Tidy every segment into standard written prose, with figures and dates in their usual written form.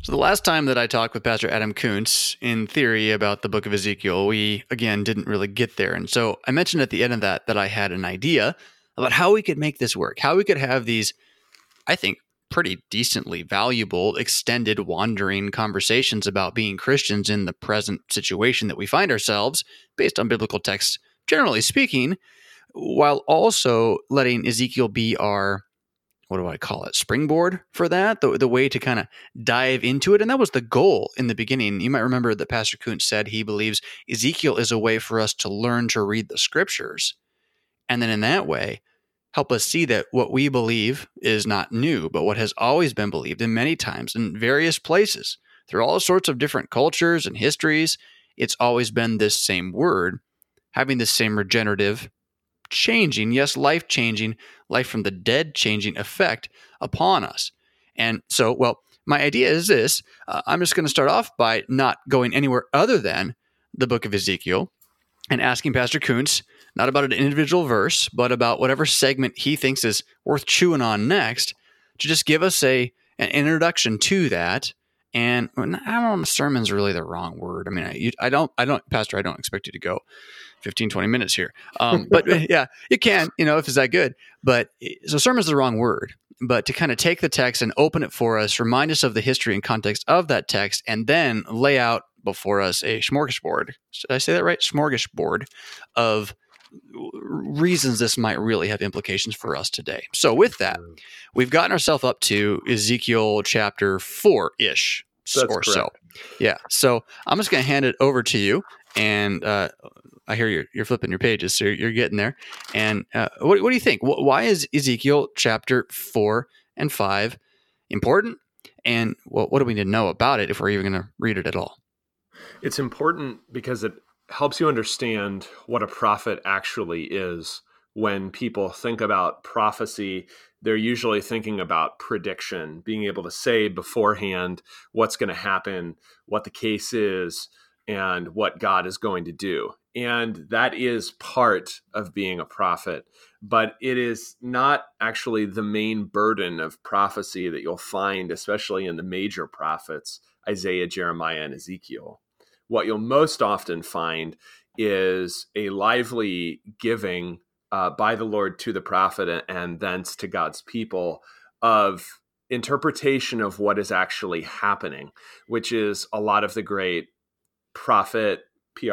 So the last time that I talked with Pastor Adam Kuntz in theory about the book of Ezekiel, we again didn't really get there. And so I mentioned at the end of that I had an idea about how we could make this work, how we could have these, I think, pretty decently valuable, extended, wandering conversations about being Christians in the present situation that we find ourselves, based on biblical texts, generally speaking, while also letting Ezekiel be our, what do I call it, springboard for that, the way to kind of dive into it. And that was the goal in the beginning. You might remember that Pastor Kuntz said he believes Ezekiel is a way for us to learn to read the scriptures. And then in that way, help us see that what we believe is not new, but what has always been believed in many times in various places through all sorts of different cultures and histories. It's always been this same word, having this same regenerative, changing, yes, life-changing, life from the dead changing effect upon us. And so, well, my idea is this. I'm just going to start off by not going anywhere other than the book of Ezekiel and asking Pastor Kuntz, not about an individual verse, but about whatever segment he thinks is worth chewing on next, to just give us an introduction to that. And I don't know, sermon's really the wrong word. I mean, Pastor, I don't expect you to go 15, 20 minutes here. But yeah, you can, if it's that good. But so sermon's the wrong word. But to kind of take the text and open it for us, remind us of the history and context of that text, and then lay out before us a smorgasbord. Did I say that right? Smorgasbord of reasons this might really have implications for us today. So with that, we've gotten ourselves up to Ezekiel chapter 4-ish or so. Yeah. So I'm just going to hand it over to you. And I hear you're flipping your pages, so you're getting there. And what do you think? Why is Ezekiel chapter 4 and 5 important? And what do we need to know about it if we're even going to read it at all? It's important because it helps you understand what a prophet actually is. When people think about prophecy, they're usually thinking about prediction, being able to say beforehand what's going to happen, what the case is, and what God is going to do. And that is part of being a prophet, but it is not actually the main burden of prophecy that you'll find, especially in the major prophets, Isaiah, Jeremiah, and Ezekiel. What you'll most often find is a lively giving by the Lord to the prophet and thence to God's people of interpretation of what is actually happening, which is a lot of the great prophet,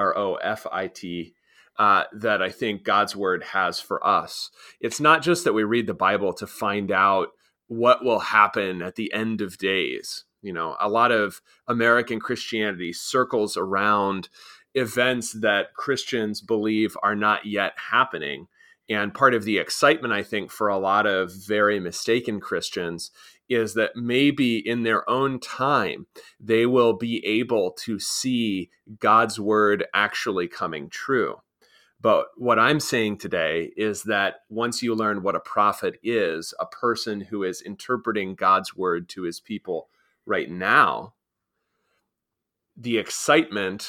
Profit, that I think God's word has for us. It's not just that we read the Bible to find out what will happen at the end of days. A lot of American Christianity circles around events that Christians believe are not yet happening. And part of the excitement, I think, for a lot of very mistaken Christians is that maybe in their own time, they will be able to see God's word actually coming true. But what I'm saying today is that once you learn what a prophet is, a person who is interpreting God's word to his people right now, the excitement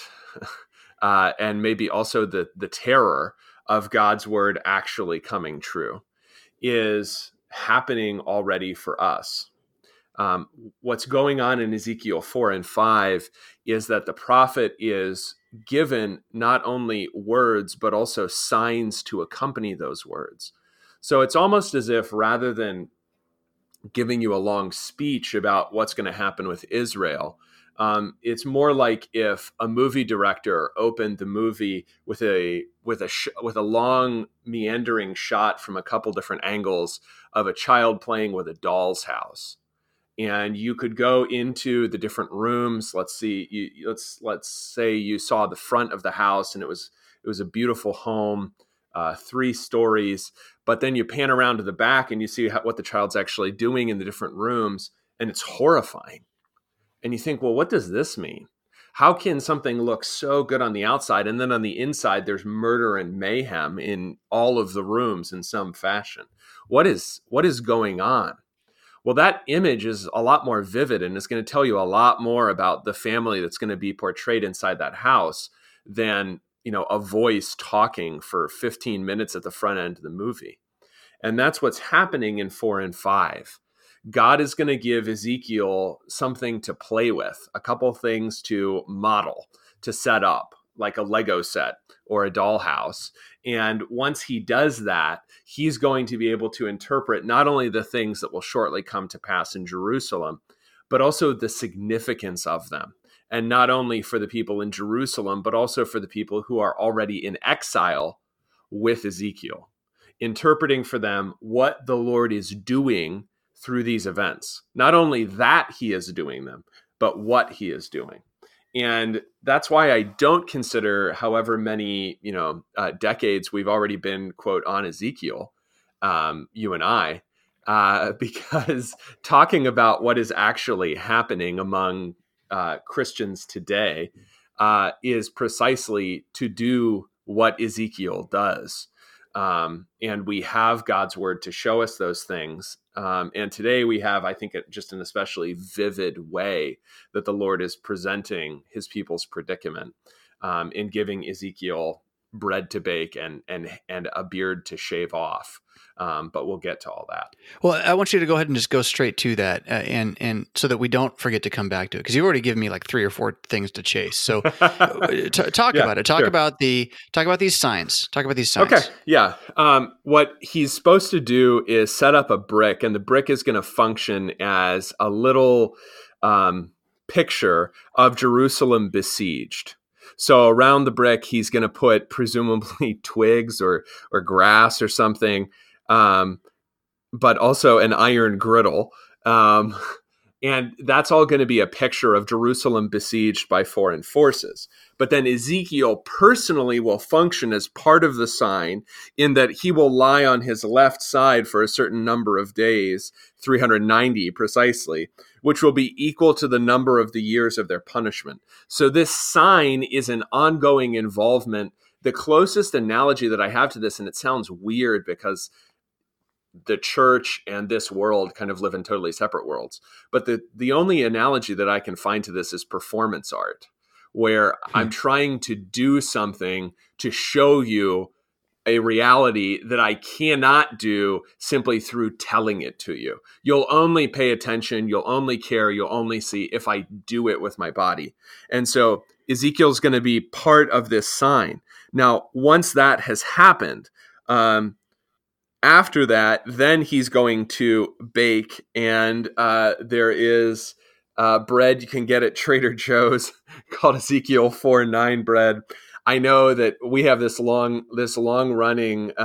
and maybe also the terror of God's word actually coming true is happening already for us. What's going on in Ezekiel 4 and 5 is that the prophet is given not only words, but also signs to accompany those words. So it's almost as if rather than giving you a long speech about what's going to happen with Israel, it's more like if a movie director opened the movie with a long meandering shot from a couple different angles of a child playing with a doll's house. And you could go into the different rooms. Let's say you saw the front of the house, and it was a beautiful home, 3 stories. But then you pan around to the back, and you see what the child's actually doing in the different rooms, and it's horrifying. And you think, well, what does this mean? How can something look so good on the outside, and then on the inside there's murder and mayhem in all of the rooms in some fashion? What is going on? Well, that image is a lot more vivid, and it's going to tell you a lot more about the family that's going to be portrayed inside that house than, a voice talking for 15 minutes at the front end of the movie. And that's what's happening in 4 and 5. God is going to give Ezekiel something to play with, a couple things to model, to set up, like a Lego set or a dollhouse. And once he does that, he's going to be able to interpret not only the things that will shortly come to pass in Jerusalem, but also the significance of them. And not only for the people in Jerusalem, but also for the people who are already in exile with Ezekiel, interpreting for them what the Lord is doing through these events. Not only that he is doing them, but what he is doing. And that's why I don't consider however many, decades we've already been, quote, on Ezekiel, you and I, because talking about what is actually happening among Christians today is precisely to do what Ezekiel does. And we have God's word to show us those things. And today we have, I think, just an especially vivid way that the Lord is presenting his people's predicament in giving Ezekiel bread to bake and a beard to shave off. But we'll get to all that. Well, I want you to go ahead and just go straight to that, and so that we don't forget to come back to it, because you've already given me like 3 or 4 things to chase. So talk about it. Talk about these signs. Talk about these signs. Okay. Yeah. What he's supposed to do is set up a brick, and the brick is going to function as a little picture of Jerusalem besieged. So around the brick, he's going to put presumably twigs or grass or something, but also an iron griddle. And that's all going to be a picture of Jerusalem besieged by foreign forces. But then Ezekiel personally will function as part of the sign in that he will lie on his left side for a certain number of days, 390 precisely, which will be equal to the number of the years of their punishment. So this sign is an ongoing involvement. The closest analogy that I have to this, and it sounds weird because the church and this world kind of live in totally separate worlds. But the only analogy that I can find to this is performance art, where I'm trying to do something to show you a reality that I cannot do simply through telling it to you. You'll only pay attention, you'll only care, you'll only see if I do it with my body. And so Ezekiel's going to be part of this sign. Now, once that has happened, after that, then he's going to bake, and there is bread you can get at Trader Joe's called Ezekiel 4:9 bread. I know that we have this long running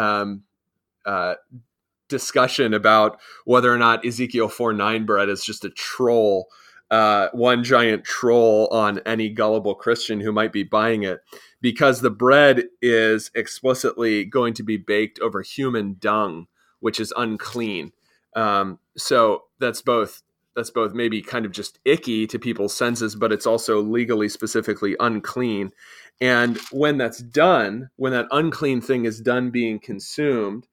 discussion about whether or not Ezekiel 4:9 bread is just a troll, one giant troll on any gullible Christian who might be buying it, because the bread is explicitly going to be baked over human dung, which is unclean. So that's both maybe kind of just icky to people's senses, but it's also legally specifically unclean. And when that's done, when that unclean thing is done being consumed,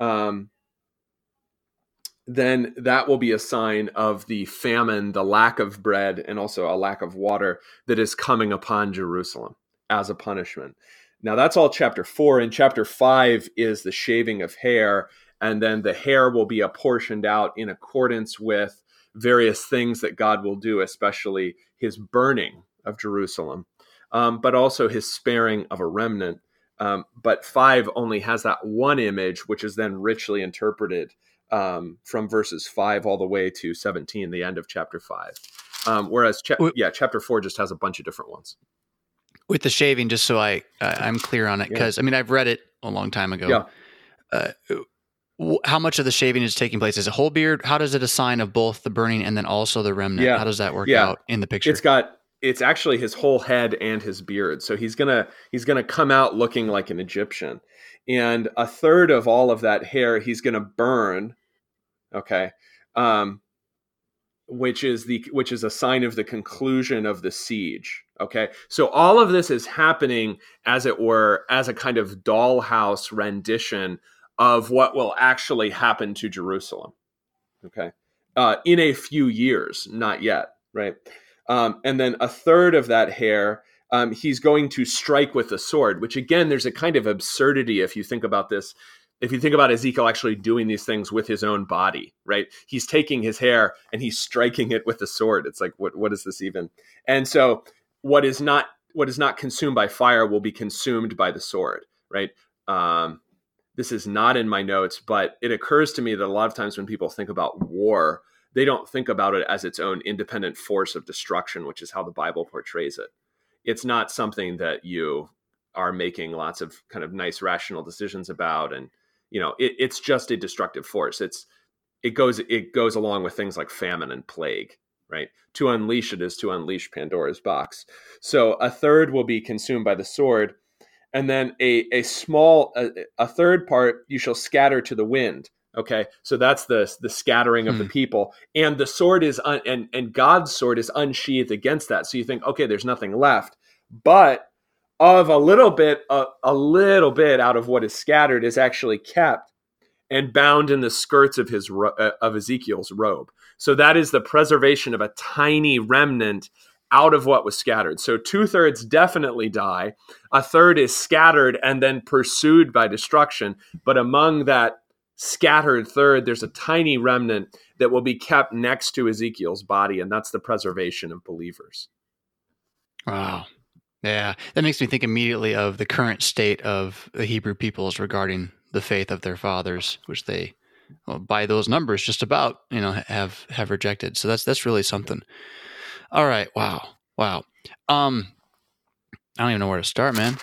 then that will be a sign of the famine, the lack of bread, and also a lack of water that is coming upon Jerusalem as a punishment. Now that's all chapter 4. And chapter 5 is the shaving of hair. And then the hair will be apportioned out in accordance with various things that God will do, especially his burning of Jerusalem, but also his sparing of a remnant. But 5 only has that one image, which is then richly interpreted from verses 5 all the way to 17, the end of chapter 5. Whereas chapter 4 just has a bunch of different ones. With the shaving, just so I'm clear on it, because I've read it a long time ago. Yeah. How much of the shaving is taking place? Is it whole beard? How does it assign of both the burning and then also the remnant? Yeah. How does that work out in the picture? It's actually his whole head and his beard. So he's gonna come out looking like an Egyptian, and a third of all of that hair he's gonna burn. Okay, which is a sign of the conclusion of the siege. Okay, so all of this is happening, as it were, as a kind of dollhouse rendition of what will actually happen to Jerusalem. Okay, in a few years, not yet, right? And then a third of that hair, he's going to strike with the sword, which again, there's a kind of absurdity if you think about this. if you think about Ezekiel actually doing these things with his own body, right? He's taking his hair and he's striking it with a sword. It's like, what is this even? And so what is not consumed by fire will be consumed by the sword, right? This is not in my notes, but it occurs to me that a lot of times when people think about war, they don't think about it as its own independent force of destruction, which is how the Bible portrays it. It's not something that you are making lots of kind of nice rational decisions about, and it's just a destructive force. It goes along with things like famine and plague, right? To unleash it is to unleash Pandora's box. So a third will be consumed by the sword, and then a third part you shall scatter to the wind. Okay, so that's the scattering of the people, and the sword is and God's sword is unsheathed against that. So you think, okay, there's nothing left, but of a little bit out of what is scattered is actually kept and bound in the skirts of of Ezekiel's robe. So that is the preservation of a tiny remnant out of what was scattered. So 2/3 definitely die. A third is scattered and then pursued by destruction. But among that scattered third, there's a tiny remnant that will be kept next to Ezekiel's body, and that's the preservation of believers. Wow. Yeah, that makes me think immediately of the current state of the Hebrew peoples regarding the faith of their fathers, which they, by those numbers, just about have rejected. So that's really something. All right, wow. I don't even know where to start, man.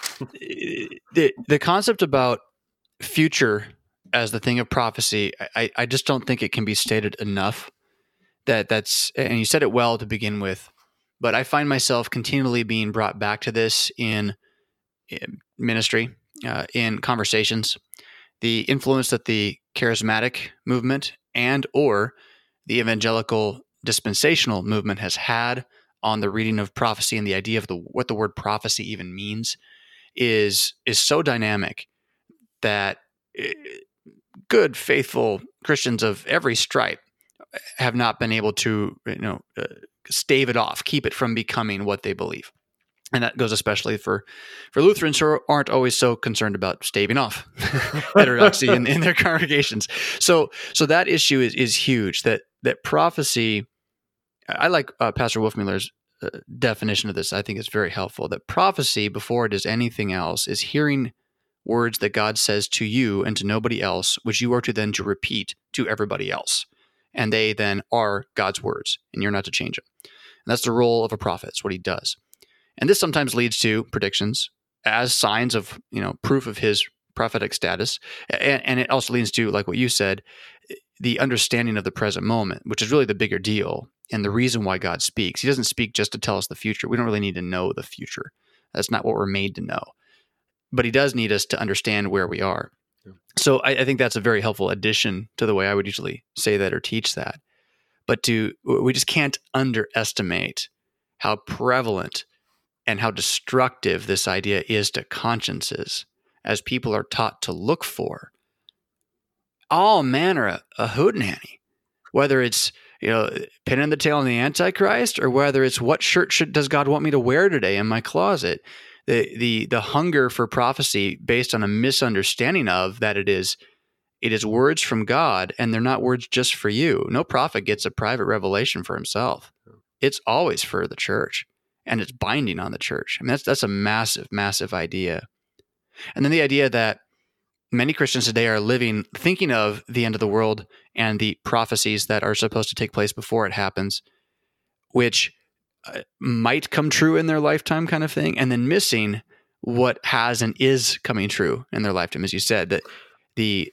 The concept about future as the thing of prophecy, I just don't think it can be stated enough. That's, and you said it well to begin with. But I find myself continually being brought back to this in ministry, in conversations, the influence that the charismatic movement and or the evangelical dispensational movement has had on the reading of prophecy and the idea of what the word prophecy even means is so dynamic that good, faithful Christians of every stripe have not been able to stave it off, keep it from becoming what they believe. And that goes especially for Lutherans who aren't always so concerned about staving off heterodoxy in their congregations. So that issue is huge, that prophecy, I like Pastor Wolfmueller's definition of this. I think it's very helpful, that prophecy, before it is anything else, is hearing words that God says to you and to nobody else, which you are to then to repeat to everybody else. And they then are God's words, and you're not to change them. And that's the role of a prophet. It's what he does. And this sometimes leads to predictions as signs of, proof of his prophetic status. And it also leads to, like what you said, the understanding of the present moment, which is really the bigger deal and the reason why God speaks. He doesn't speak just to tell us the future. We don't really need to know the future. That's not what we're made to know. But he does need us to understand where we are. So I think that's a very helpful addition to the way I would usually say that or teach that. But we just can't underestimate how prevalent and how destructive this idea is to consciences, as people are taught to look for all manner of hootenanny, whether it's pinning the tail on the Antichrist, or whether it's what shirt does God want me to wear today in my closet. The hunger for prophecy based on a misunderstanding of that it is words from God, and they're not words just for you. No prophet gets a private revelation for himself. It's always for the church, and it's binding on the church. I mean, that's a massive, massive idea. And then the idea that many Christians today are thinking of the end of the world and the prophecies that are supposed to take place before it happens, which might come true in their lifetime, kind of thing, and then missing what has and is coming true in their lifetime. As you said, that the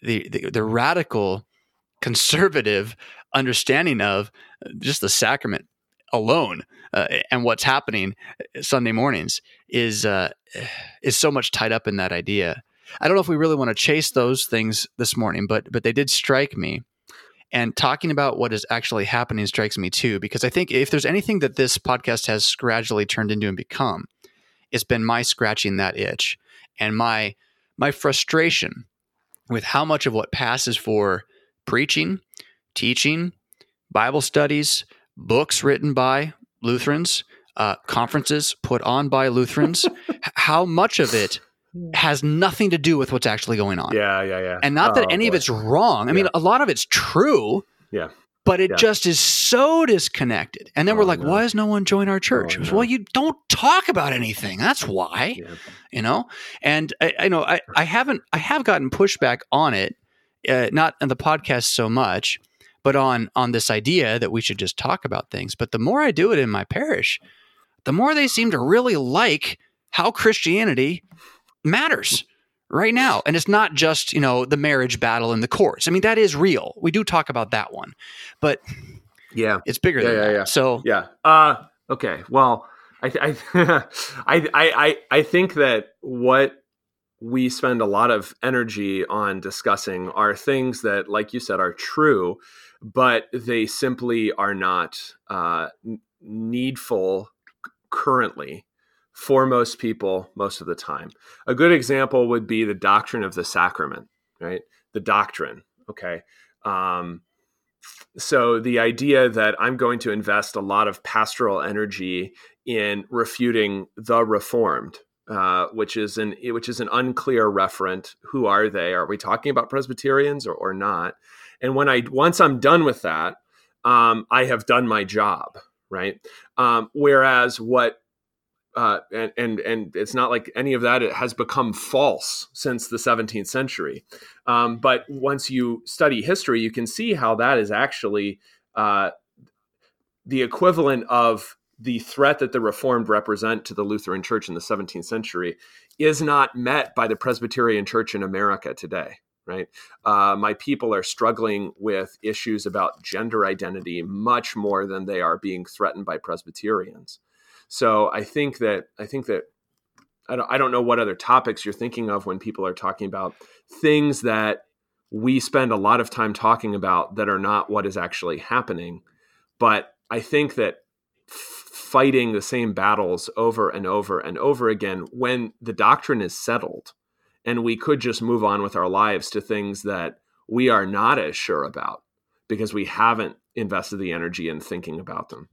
radical conservative understanding of just the sacrament alone and what's happening Sunday mornings is so much tied up in that idea. I don't know if we really want to chase those things this morning, but they did strike me. And talking about what is actually happening strikes me too, because I think if there's anything that this podcast has gradually turned into and become, it's been my scratching that itch and my frustration with how much of what passes for preaching, teaching, Bible studies, books written by Lutherans, conferences put on by Lutherans, how much of it has nothing to do with what's actually going on. Yeah. And not that any of it's wrong. I mean, a lot of it's true. Yeah. But it just is so disconnected. And then we're like, why does no one join our church? Well, you don't talk about anything. That's why, And I have gotten pushback on it, not on the podcast so much, but on this idea that we should just talk about things. But the more I do it in my parish, the more they seem to really like how Christianity matters right now. And it's not just, the marriage battle in the courts. I mean, that is real. We do talk about that one, but it's bigger than that. Yeah. So, okay. Well, I think that what we spend a lot of energy on discussing are things that, like you said, are true, but they simply are not needful currently for most people most of the time. A good example would be the doctrine of the sacrament, right? The doctrine, okay? So the idea that I'm going to invest a lot of pastoral energy in refuting the Reformed, which is an unclear referent. Who are they? Are we talking about Presbyterians or not? And once I'm done with that, I have done my job, right? Whereas what and it's not like any of that, it has become false since the 17th century. But once you study history, you can see how that is actually the equivalent of the threat that the Reformed represent to the Lutheran Church in the 17th century is not met by the Presbyterian Church in America today, right? My people are struggling with issues about gender identity much more than they are being threatened by Presbyterians. So I think that I don't know what other topics you're thinking of when people are talking about things that we spend a lot of time talking about that are not what is actually happening. But I think that fighting the same battles over and over and over again, when the doctrine is settled and we could just move on with our lives to things that we are not as sure about because we haven't invested the energy in thinking about them.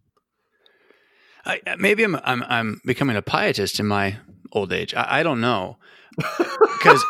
Maybe I'm becoming a pietist in my old age. I don't know, because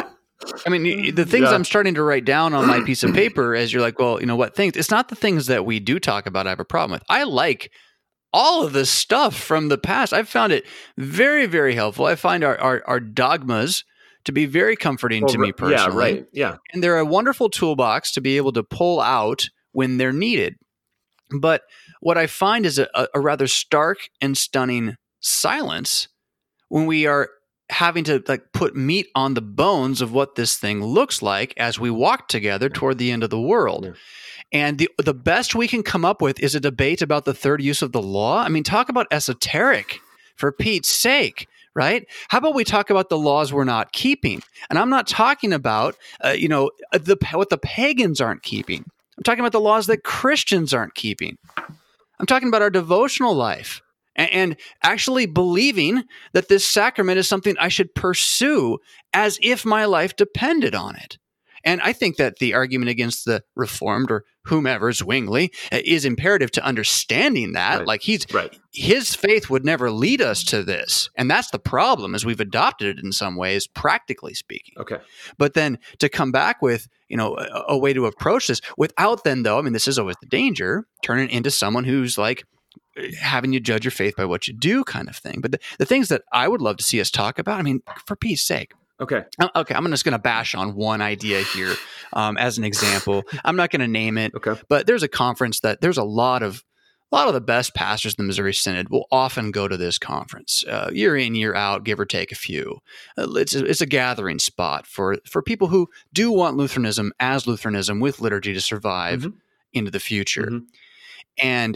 the things I'm starting to write down on my piece of paper, as you're like, well, what things? It's not the things that we do talk about I have a problem with. I like all of this stuff from the past. I've found it very, very helpful. I find our dogmas to be very comforting to me personally. Yeah, right. Yeah, and they're a wonderful toolbox to be able to pull out when they're needed. But what I find is a rather stark and stunning silence when we are having to put meat on the bones of what this thing looks like as we walk together toward the end of the world. Yeah. And the best we can come up with is a debate about the third use of the law. I mean, talk about esoteric, for Pete's sake, right? How about we talk about the laws we're not keeping? And I'm not talking about, what the pagans aren't keeping. I'm talking about the laws that Christians aren't keeping. I'm talking about our devotional life and actually believing that this sacrament is something I should pursue as if my life depended on it. And I think that the argument against the Reformed or whomever, Zwingli, is imperative to understanding that. Right. His faith would never lead us to this. And that's the problem, is we've adopted it in some ways, practically speaking. Okay. But then to come back with, a way to approach this without then, though, this is always the danger, turning into someone who's having you judge your faith by what you do kind of thing. But the things that I would love to see us talk about, for Pete's sake. Okay. I'm just going to bash on one idea here as an example. I'm not going to name it, okay. But there's a conference that there's a lot of the best pastors in the Missouri Synod will often go to this conference year in, year out, give or take a few. It's a gathering spot for people who do want Lutheranism as Lutheranism with liturgy to survive into the future. Mm-hmm. And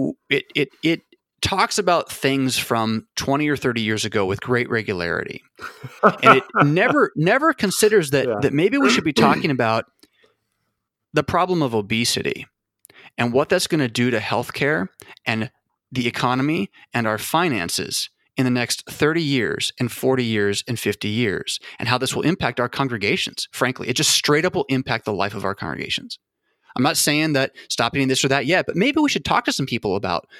it talks about things from 20 or 30 years ago with great regularity. And it never considers that maybe we should be talking about the problem of obesity and what that's going to do to healthcare and the economy and our finances in the next 30 years and 40 years and 50 years, and how this will impact our congregations. Frankly, it just straight up will impact the life of our congregations. I'm not saying that stop eating this or that yet, but maybe we should talk to some people about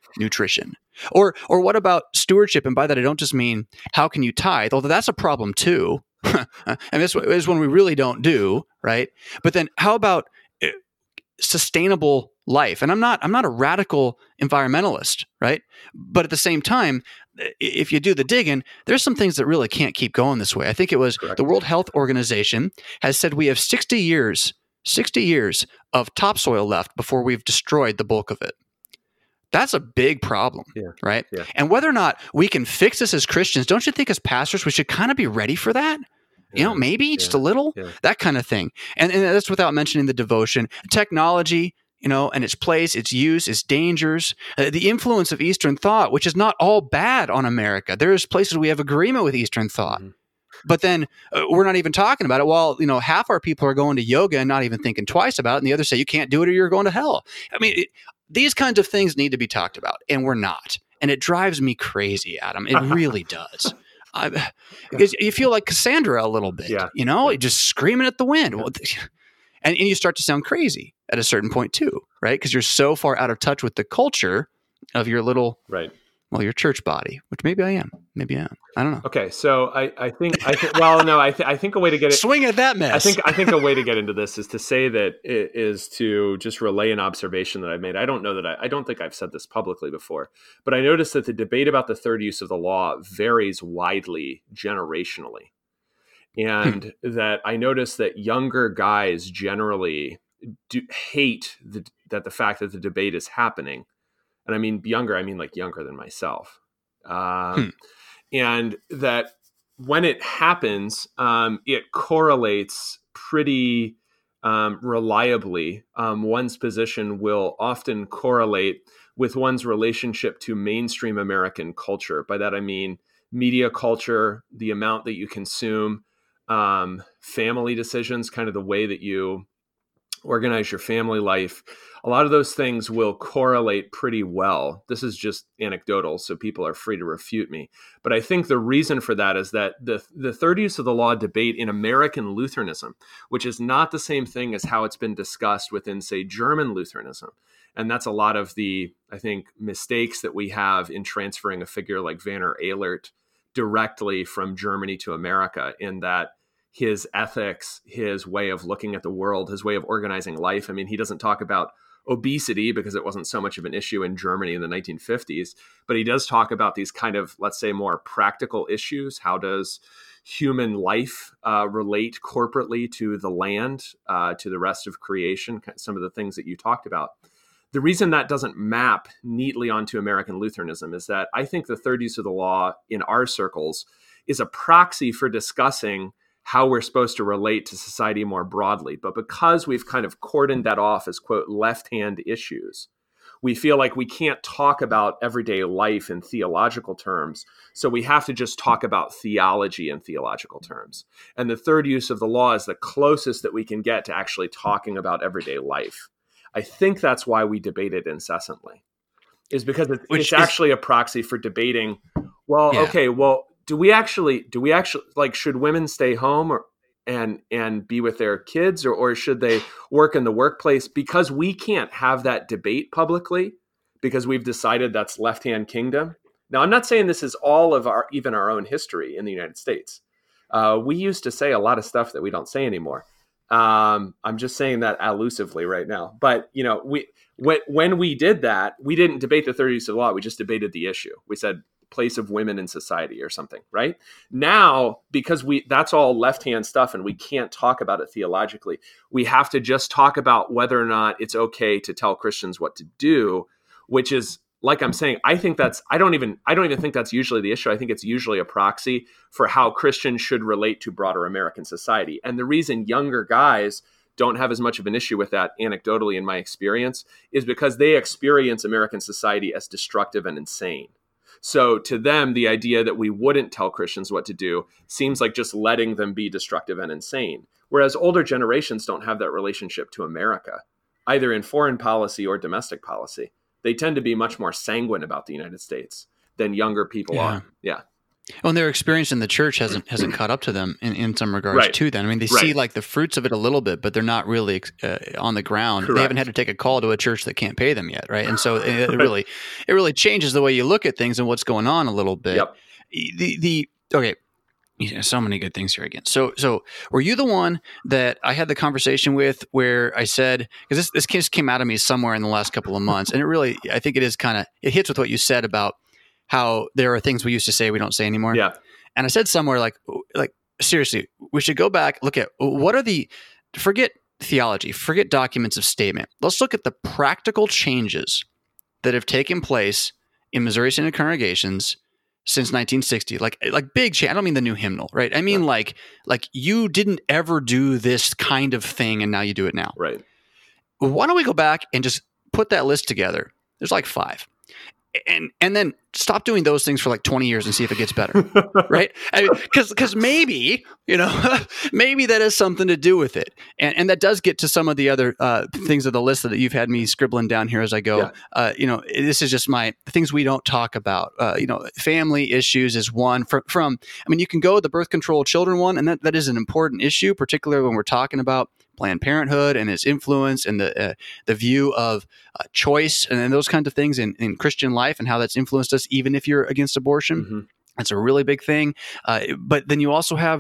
nutrition? Or what about stewardship? And by that, I don't just mean how can you tithe, although that's a problem too. And this is one we really don't do, right? But then how about sustainable life? And I'm not a radical environmentalist, right? But at the same time, if you do the digging, there's some things that really can't keep going this way. I think it was Correct. The World Health Organization has said we have 60 years of topsoil left before we've destroyed the bulk of it. That's a big problem, right? Yeah. And whether or not we can fix this as Christians, don't you think as pastors we should kind of be ready for that? You know, maybe just a little, that kind of thing. And that's without mentioning the devotion, technology, you know, and its place, its use, its dangers, the influence of Eastern thought, which is not all bad on America. There's places we have agreement with Eastern thought. Mm-hmm. But then we're not even talking about it. Well, you know, half our people are going to yoga and not even thinking twice about it. And the others say, you can't do it or you're going to hell. I mean, these kinds of things need to be talked about, and we're not. And it drives me crazy, Adam. It really does. Because you feel like Cassandra a little bit, you know, just screaming at the wind. Well, and you start to sound crazy at a certain point too, right? Because you're so far out of touch with the culture of your little, your church body, which maybe I am. I don't know. Okay, so I think a way to get it swing at that mess. I think a way to get into this is to say that it is to just relay an observation that I've made. I don't know that I don't think I've said this publicly before, but I noticed that the debate about the third use of the law varies widely generationally, and that I noticed that younger guys generally hate the fact that the debate is happening. And I mean younger, I mean like younger than myself. And that when it happens, it correlates pretty reliably. One's position will often correlate with one's relationship to mainstream American culture. By that, I mean media culture, the amount that you consume, family decisions, kind of the way that you organize your family life. A lot of those things will correlate pretty well. This is just anecdotal, so people are free to refute me. But I think the reason for that is that the third use of the law debate in American Lutheranism, which is not the same thing as how it's been discussed within, say, German Lutheranism. And that's a lot of the, I think, mistakes that we have in transferring a figure like Werner Ehlert directly from Germany to America, in that his ethics, his way of looking at the world, his way of organizing life. I mean, he doesn't talk about obesity because it wasn't so much of an issue in Germany in the 1950s, but he does talk about these kind of, let's say, more practical issues. How does human life relate corporately to the land, to the rest of creation, some of the things that you talked about. The reason that doesn't map neatly onto American Lutheranism is that I think the third use of the law in our circles is a proxy for discussing how we're supposed to relate to society more broadly. But because we've kind of cordoned that off as, quote, left-hand issues, we feel like we can't talk about everyday life in theological terms. So we have to just talk about theology in theological terms. And the third use of the law is the closest that we can get to actually talking about everyday life. I think that's why we debate it incessantly, is because it's actually a proxy for debating, do we actually like, should women stay home and be with their kids, or should they work in the workplace? Because we can't have that debate publicly because we've decided that's left-hand kingdom. Now, I'm not saying this is all of even our own history in the United States. We used to say a lot of stuff that we don't say anymore. I'm just saying that allusively right now. But, you know, when we did that, we didn't debate the third use of the law. We just debated the issue. We said, place of women in society or something, right? Now, because that's all left-hand stuff and we can't talk about it theologically, we have to just talk about whether or not it's okay to tell Christians what to do, which is, like I'm saying, I don't even think that's usually the issue. I think it's usually a proxy for how Christians should relate to broader American society. And the reason younger guys don't have as much of an issue with that, anecdotally in my experience, is because they experience American society as destructive and insane. So to them, the idea that we wouldn't tell Christians what to do seems like just letting them be destructive and insane. Whereas older generations don't have that relationship to America, either in foreign policy or domestic policy. They tend to be much more sanguine about the United States than younger people are. Yeah. Well, and their experience in the church hasn't caught up to them in some regards Right. too. Then I mean, they see like the fruits of it a little bit, but they're not really on the ground. Correct. They haven't had to take a call to a church that can't pay them yet, right? And so it really changes the way you look at things and what's going on a little bit. Yep. Okay. So many good things here again. So were you the one that I had the conversation with where I said, because this case came out of me somewhere in the last couple of months, and I think it is it hits with what you said about how there are things we used to say we don't say anymore. Yeah. And I said somewhere like seriously, we should go back, look at forget theology, forget documents of statement. Let's look at the practical changes that have taken place in Missouri Synod congregations since 1960, like big change. I don't mean the new hymnal, right? I mean like you didn't ever do this kind of thing, and now you do it now. Right. Why don't we go back and just put that list together? There's like 5, and then stop doing those things for like 20 years and see if it gets better, right? I mean, because maybe maybe that has something to do with it, and that does get to some of the other things of the list that you've had me scribbling down here as I go. Yeah. This is just the things we don't talk about. Family issues is one from. I mean, you can go the birth control children one, and that is an important issue, particularly when we're talking about Planned Parenthood and its influence and the view of choice and those kinds of things in Christian life and how that's influenced us, even if you're against abortion. Mm-hmm. That's a really big thing. But then you also have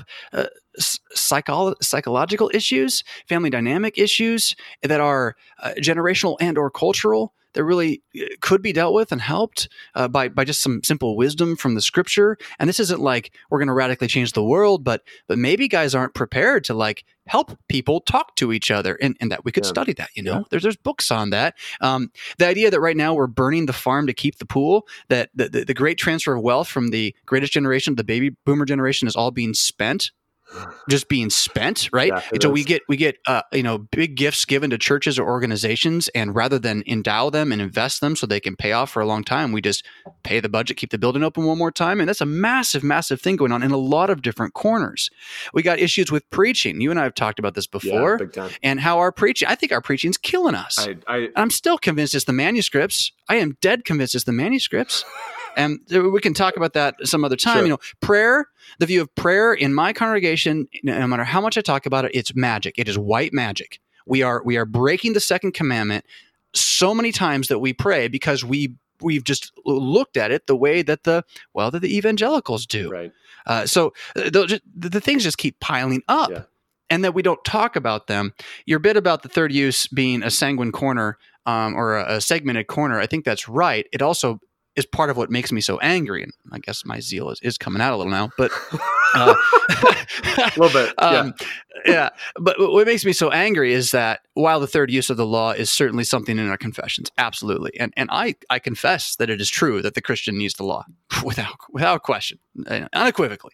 psychological issues, family dynamic issues that are generational and or cultural that really could be dealt with and helped by just some simple wisdom from the scripture. And this isn't like we're going to radically change the world, but maybe guys aren't prepared to help people talk to each other, and that we could study that. There's books on that. The idea that right now we're burning the farm to keep the pool, that the great transfer of wealth from the greatest generation, the baby boomer generation, is all being spent. Just being spent, right? Yeah, and so we get big gifts given to churches or organizations, and rather than endow them and invest them so they can pay off for a long time, we just pay the budget, keep the building open one more time, and that's a massive, massive thing going on in a lot of different corners. We got issues with preaching. You and I have talked about this before, big time. And how I think our preaching's killing us. I'm still convinced it's the manuscripts. I am dead convinced it's the manuscripts. And we can talk about that some other time. Sure. Prayer, the view of prayer in my congregation, no matter how much I talk about it, it's magic. It is white magic. We are breaking the second commandment so many times that we pray because we've just looked at it the way that the evangelicals do. Right. So the things just keep piling up. Yeah. And that we don't talk about them. Your bit about the third use being a sanguine corner or a segmented corner, I think that's right. It also is part of what makes me so angry. And I guess my zeal is coming out a little now, but a little bit. Yeah. But what makes me so angry is that while the third use of the law is certainly something in our confessions, absolutely. And I confess that it is true that the Christian needs the law without question, unequivocally.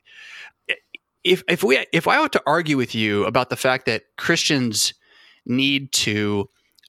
If I ought to argue with you about the fact that Christians need to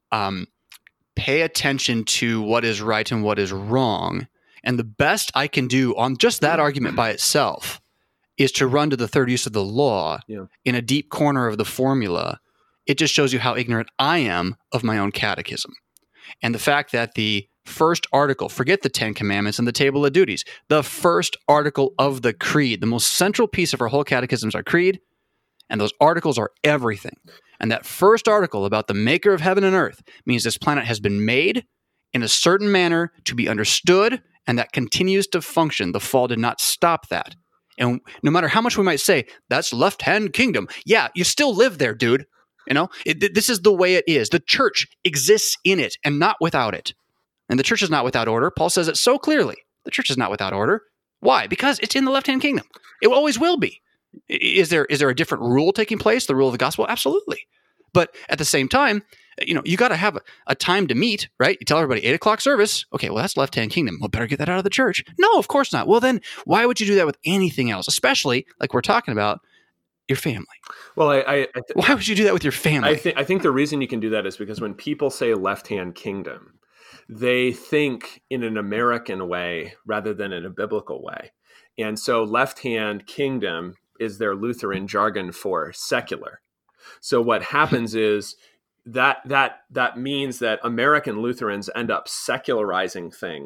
pay attention to what is right and what is wrong, and the best I can do on just that argument by itself is to run to the third use of the law in a deep corner of the formula, it just shows you how ignorant I am of my own catechism. And the fact that the first article, forget the 10 Commandments and the Table of Duties, the first article of the Creed, the most central piece of our whole catechism is our Creed, and those articles are everything. And that first article about the maker of heaven and earth means this planet has been made in a certain manner to be understood, and that continues to function. The fall did not stop that. And no matter how much we might say, that's left-hand kingdom. Yeah, you still live there, dude. This is the way it is. The church exists in it and not without it. And the church is not without order. Paul says it so clearly. The church is not without order. Why? Because it's in the left-hand kingdom. It always will be. Is there a different rule taking place, the rule of the gospel? Absolutely. But at the same time, you got to have a time to meet, right? You tell everybody 8 o'clock service. Okay, well, that's left-hand kingdom. Well, better get that out of the church. No, of course not. Well, then why would you do that with anything else? Especially like we're talking about your family. Well, why would you do that with your family? I think the reason you can do that is because when people say left-hand kingdom, they think in an American way rather than in a biblical way. And so left-hand kingdom is their Lutheran jargon for secular. So what happens is that means that American Lutherans end up secularizing things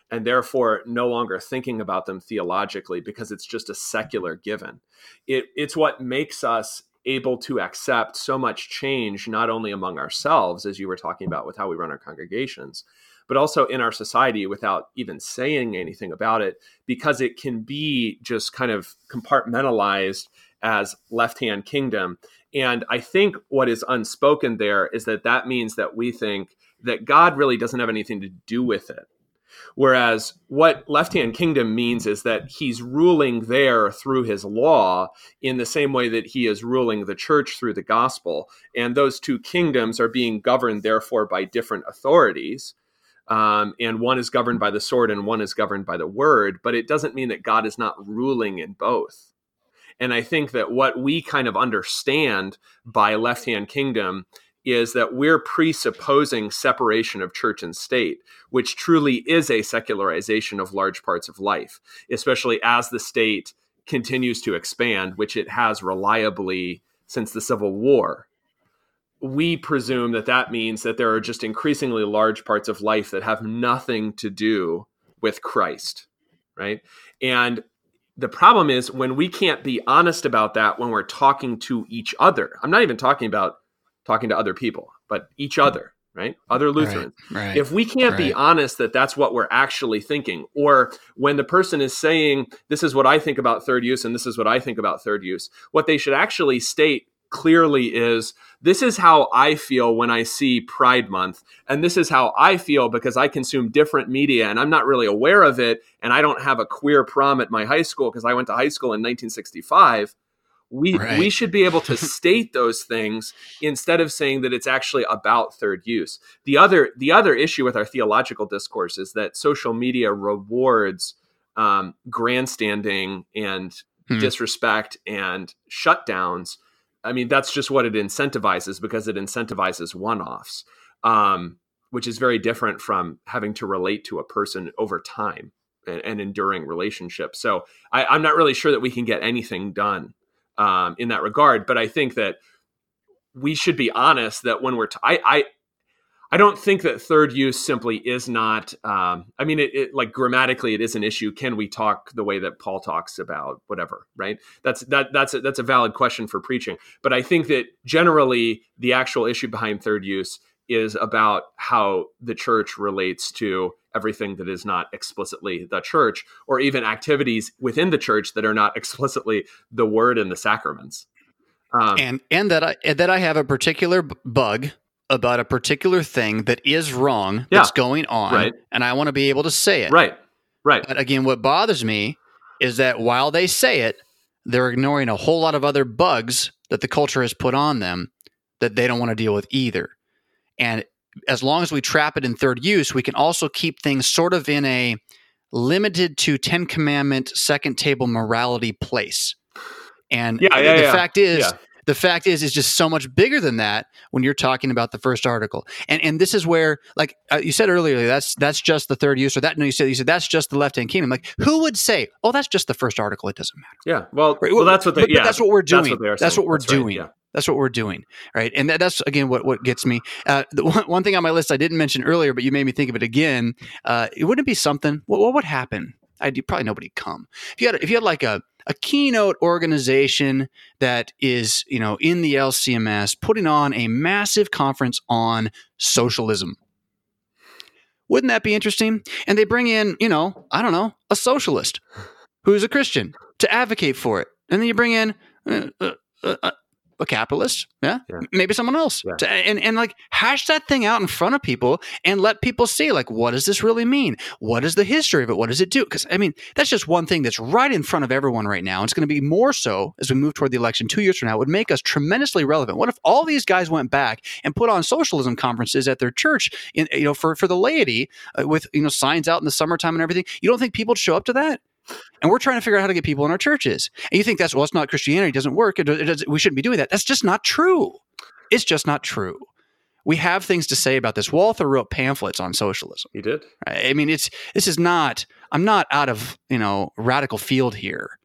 and therefore no longer thinking about them theologically because it's just a secular given. It's what makes us able to accept so much change, not only among ourselves, as you were talking about with how we run our congregations, but also in our society without even saying anything about it, because it can be just kind of compartmentalized as left-hand kingdom. And I think what is unspoken there is that means that we think that God really doesn't have anything to do with it. Whereas what left-hand kingdom means is that he's ruling there through his law in the same way that he is ruling the church through the gospel. And those two kingdoms are being governed, therefore, by different authorities. And one is governed by the sword and one is governed by the word. But it doesn't mean that God is not ruling in both. And I think that what we kind of understand by left-hand kingdom is that we're presupposing separation of church and state, which truly is a secularization of large parts of life, especially as the state continues to expand, which it has reliably since the Civil War. We presume that means that there are just increasingly large parts of life that have nothing to do with Christ, right? And the problem is when we can't be honest about that when we're talking to each other. I'm not even talking about talking to other people, but each other, right? Other Lutherans. Right. If we can't be honest that that's what we're actually thinking, or when the person is saying, this is what I think about third use and this is what I think about third use, what they should actually state clearly is, this is how I feel when I see Pride Month, and this is how I feel because I consume different media and I'm not really aware of it, and I don't have a queer prom at my high school because I went to high school in 1965. We should be able to state those things instead of saying that it's actually about third use. The other issue with our theological discourse is that social media rewards grandstanding and disrespect and shutdowns. I mean, that's just what it incentivizes, because it incentivizes one-offs, which is very different from having to relate to a person over time and enduring relationships. So I'm not really sure that we can get anything done in that regard. But I think that we should be honest that when we're I don't think that third use simply is not, I mean, it like grammatically, it is an issue. Can we talk the way that Paul talks about whatever, right? That's a valid question for preaching. But I think that generally the actual issue behind third use is about how the church relates to everything that is not explicitly the church, or even activities within the church that are not explicitly the word and the sacraments. And that I have a particular bug about a particular thing that is wrong that's going on, right, and I want to be able to say it. Right. But again, what bothers me is that while they say it, they're ignoring a whole lot of other bugs that the culture has put on them that they don't want to deal with either. And as long as we trap it in third use, we can also keep things sort of in a limited to 10 Commandment, second table morality place. And the fact is, it's just so much bigger than that when you're talking about the first article. And this is where, like you said earlier, that's just the third use, or that. No, you said that's just the left-hand kingdom. Like, who would say, "Oh, that's just the first article. It doesn't matter." Yeah. Well, that's what they. But that's what we're doing. That's what we're doing. Right, yeah. That's what we're doing, right? And that's again what gets me. The one thing on my list I didn't mention earlier, but you made me think of it again. It wouldn't be something. What would happen? Probably nobody come. If you had like a keynote organization that is, in the LCMS putting on a massive conference on socialism. Wouldn't that be interesting? And they bring in, I don't know, a socialist who's a Christian to advocate for it. And then you bring in a capitalist, maybe someone else, and like hash that thing out in front of people and let people see, like, what does this really mean? What is the history of it? What does it do? Because I mean, that's just one thing that's right in front of everyone right now. It's going to be more so as we move toward the election 2 years from now. It would make us tremendously relevant. What if all these guys went back and put on socialism conferences at their church, for the laity, with signs out in the summertime and everything? You don't think people would show up to that? And we're trying to figure out how to get people in our churches. And you think it's not Christianity, it doesn't work. We shouldn't be doing that. That's just not true. It's just not true. We have things to say about this. Walther wrote pamphlets on socialism. He did. I mean, I'm not out of, radical field here.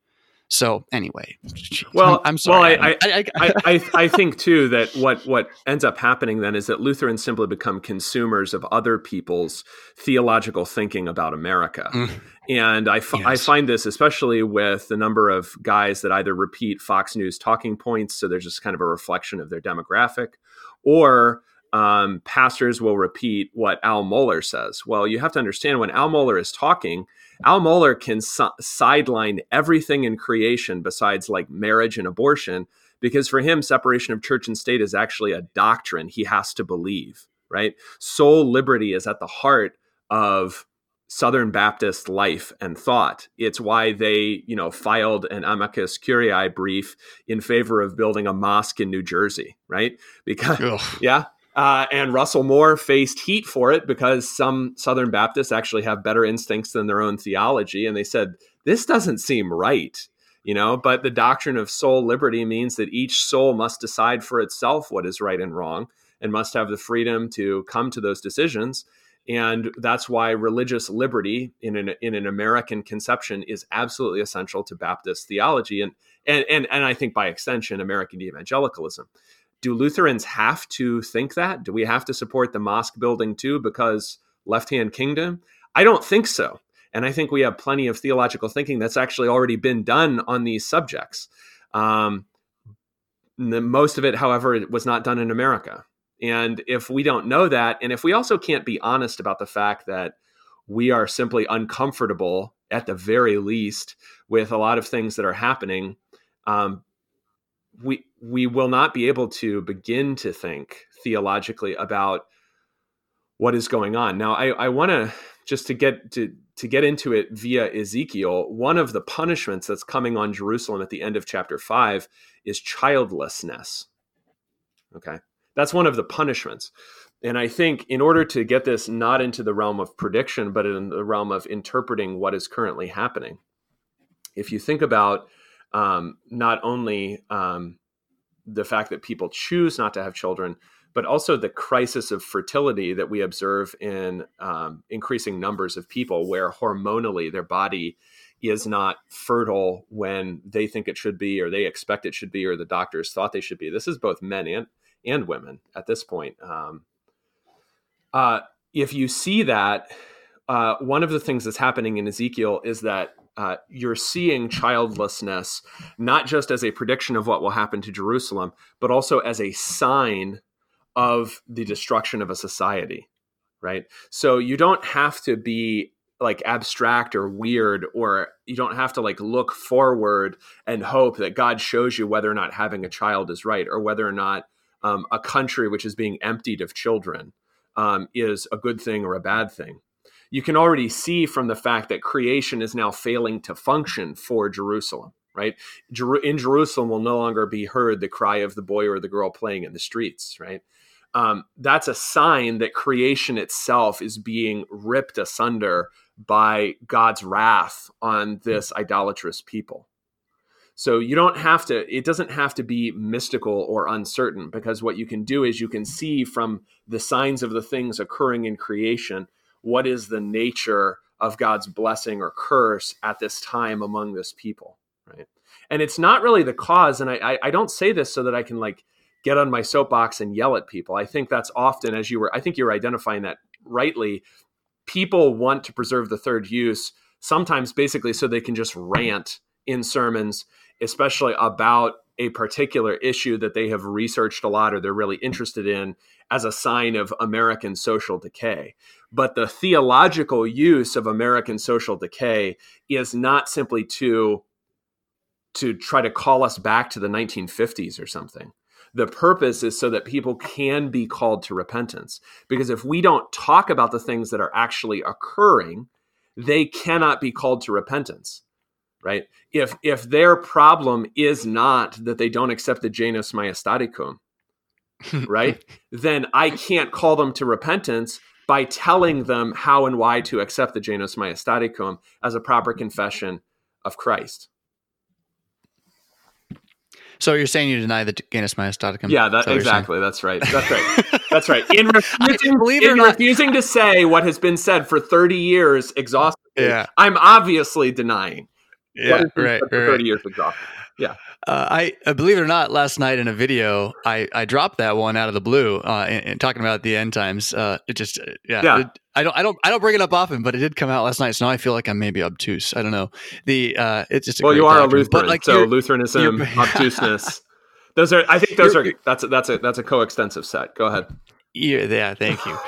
So anyway, well, I'm sorry. Well, I think too that what ends up happening then is that Lutherans simply become consumers of other people's theological thinking about America. And I find this especially with the number of guys that either repeat Fox News talking points, so they're just kind of a reflection of their demographic, or pastors will repeat what Al Mohler says. Well, you have to understand, when Al Mohler is talking, Al Mohler can sideline everything in creation besides like marriage and abortion, because for him, separation of church and state is actually a doctrine he has to believe, right? Soul liberty is at the heart of Southern Baptist life and thought. It's why they, filed an amicus curiae brief in favor of building a mosque in New Jersey, right? Because, and Russell Moore faced heat for it because some Southern Baptists actually have better instincts than their own theology. And they said, this doesn't seem right, but the doctrine of soul liberty means that each soul must decide for itself what is right and wrong and must have the freedom to come to those decisions. And that's why religious liberty in an American conception is absolutely essential to Baptist theology. And I think by extension, American evangelicalism. Do Lutherans have to think that? Do we have to support the mosque building too because left-hand kingdom? I don't think so. And I think we have plenty of theological thinking that's actually already been done on these subjects. Most of it, however, was not done in America. And if we don't know that, and if we also can't be honest about the fact that we are simply uncomfortable, at the very least, with a lot of things that are happening, we will not be able to begin to think theologically about what is going on. Now, I want to just to get into it via Ezekiel. One of the punishments that's coming on Jerusalem at the end of chapter 5 is childlessness. Okay, that's one of the punishments. And I think in order to get this not into the realm of prediction, but in the realm of interpreting what is currently happening, if you think about not only the fact that people choose not to have children, but also the crisis of fertility that we observe in increasing numbers of people where hormonally their body is not fertile when they think it should be, or they expect it should be, or the doctors thought they should be. This is both men and women at this point. If you see that, one of the things that's happening in Ezekiel is that you're seeing childlessness not just as a prediction of what will happen to Jerusalem, but also as a sign of the destruction of a society, right? So you don't have to be like abstract or weird, or you don't have to like look forward and hope that God shows you whether or not having a child is right, or whether or not a country which is being emptied of children is a good thing or a bad thing. You can already see from the fact that creation is now failing to function for Jerusalem, right? In Jerusalem will no longer be heard the cry of the boy or the girl playing in the streets, right? That's a sign that creation itself is being ripped asunder by God's wrath on this idolatrous people. So you don't have to, it doesn't have to be mystical or uncertain, because what you can do is you can see from the signs of the things occurring in creation, what is the nature of God's blessing or curse at this time among this people, right? And it's not really the cause, and I don't say this so that I can like get on my soapbox and yell at people. I think that's often, I think you were identifying that rightly, people want to preserve the third use, sometimes basically so they can just rant in sermons, especially about a particular issue that they have researched a lot or they're really interested in, as a sign of American social decay. But the theological use of American social decay is not simply to try to call us back to the 1950s or something. The purpose is so that people can be called to repentance. Because if we don't talk about the things that are actually occurring, they cannot be called to repentance, right? If their problem is not that they don't accept the Janus Majestaticum, right, then I can't call them to repentance by telling them how and why to accept the Janus Majestaticum as a proper confession of Christ. So you're saying you deny the Janus Majestaticum? Yeah, exactly. That's right. That's right. That's right. In refusing to say what has been said for 30 years exhaustively, I'm obviously denying. What Yeah, has been right, said right, for right. 30 years exhausted. Yeah. I believe it or not, last night in a video, I dropped that one out of the blue, and talking about the end times. It just, Yeah. I don't bring it up often, but it did come out last night. So now I feel like I'm maybe obtuse. I don't know. It's just a Well, great you are a doctrine. But Lutheran, like so you're Lutheranism, obtuseness. I think those are, that's a coextensive set. Go ahead. Yeah, thank you.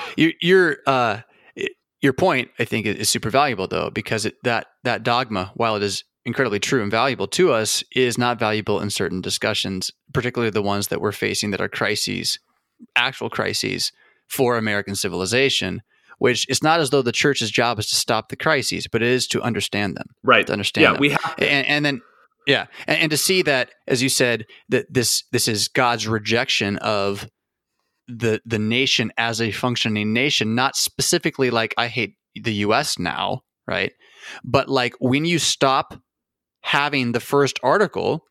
Your point, I think, is super valuable though, because that dogma, while it is incredibly true and valuable to us, is not valuable in certain discussions, particularly the ones that we're facing that are crises, actual crises for American civilization. Which it's not as though the church's job is to stop the crises, but it is to understand them, Right. to understand them, We have to. and then. Yeah, and to see that, as you said, that this is God's rejection of the nation as a functioning nation, not specifically like I hate the US now, right? But like when you stop having the first article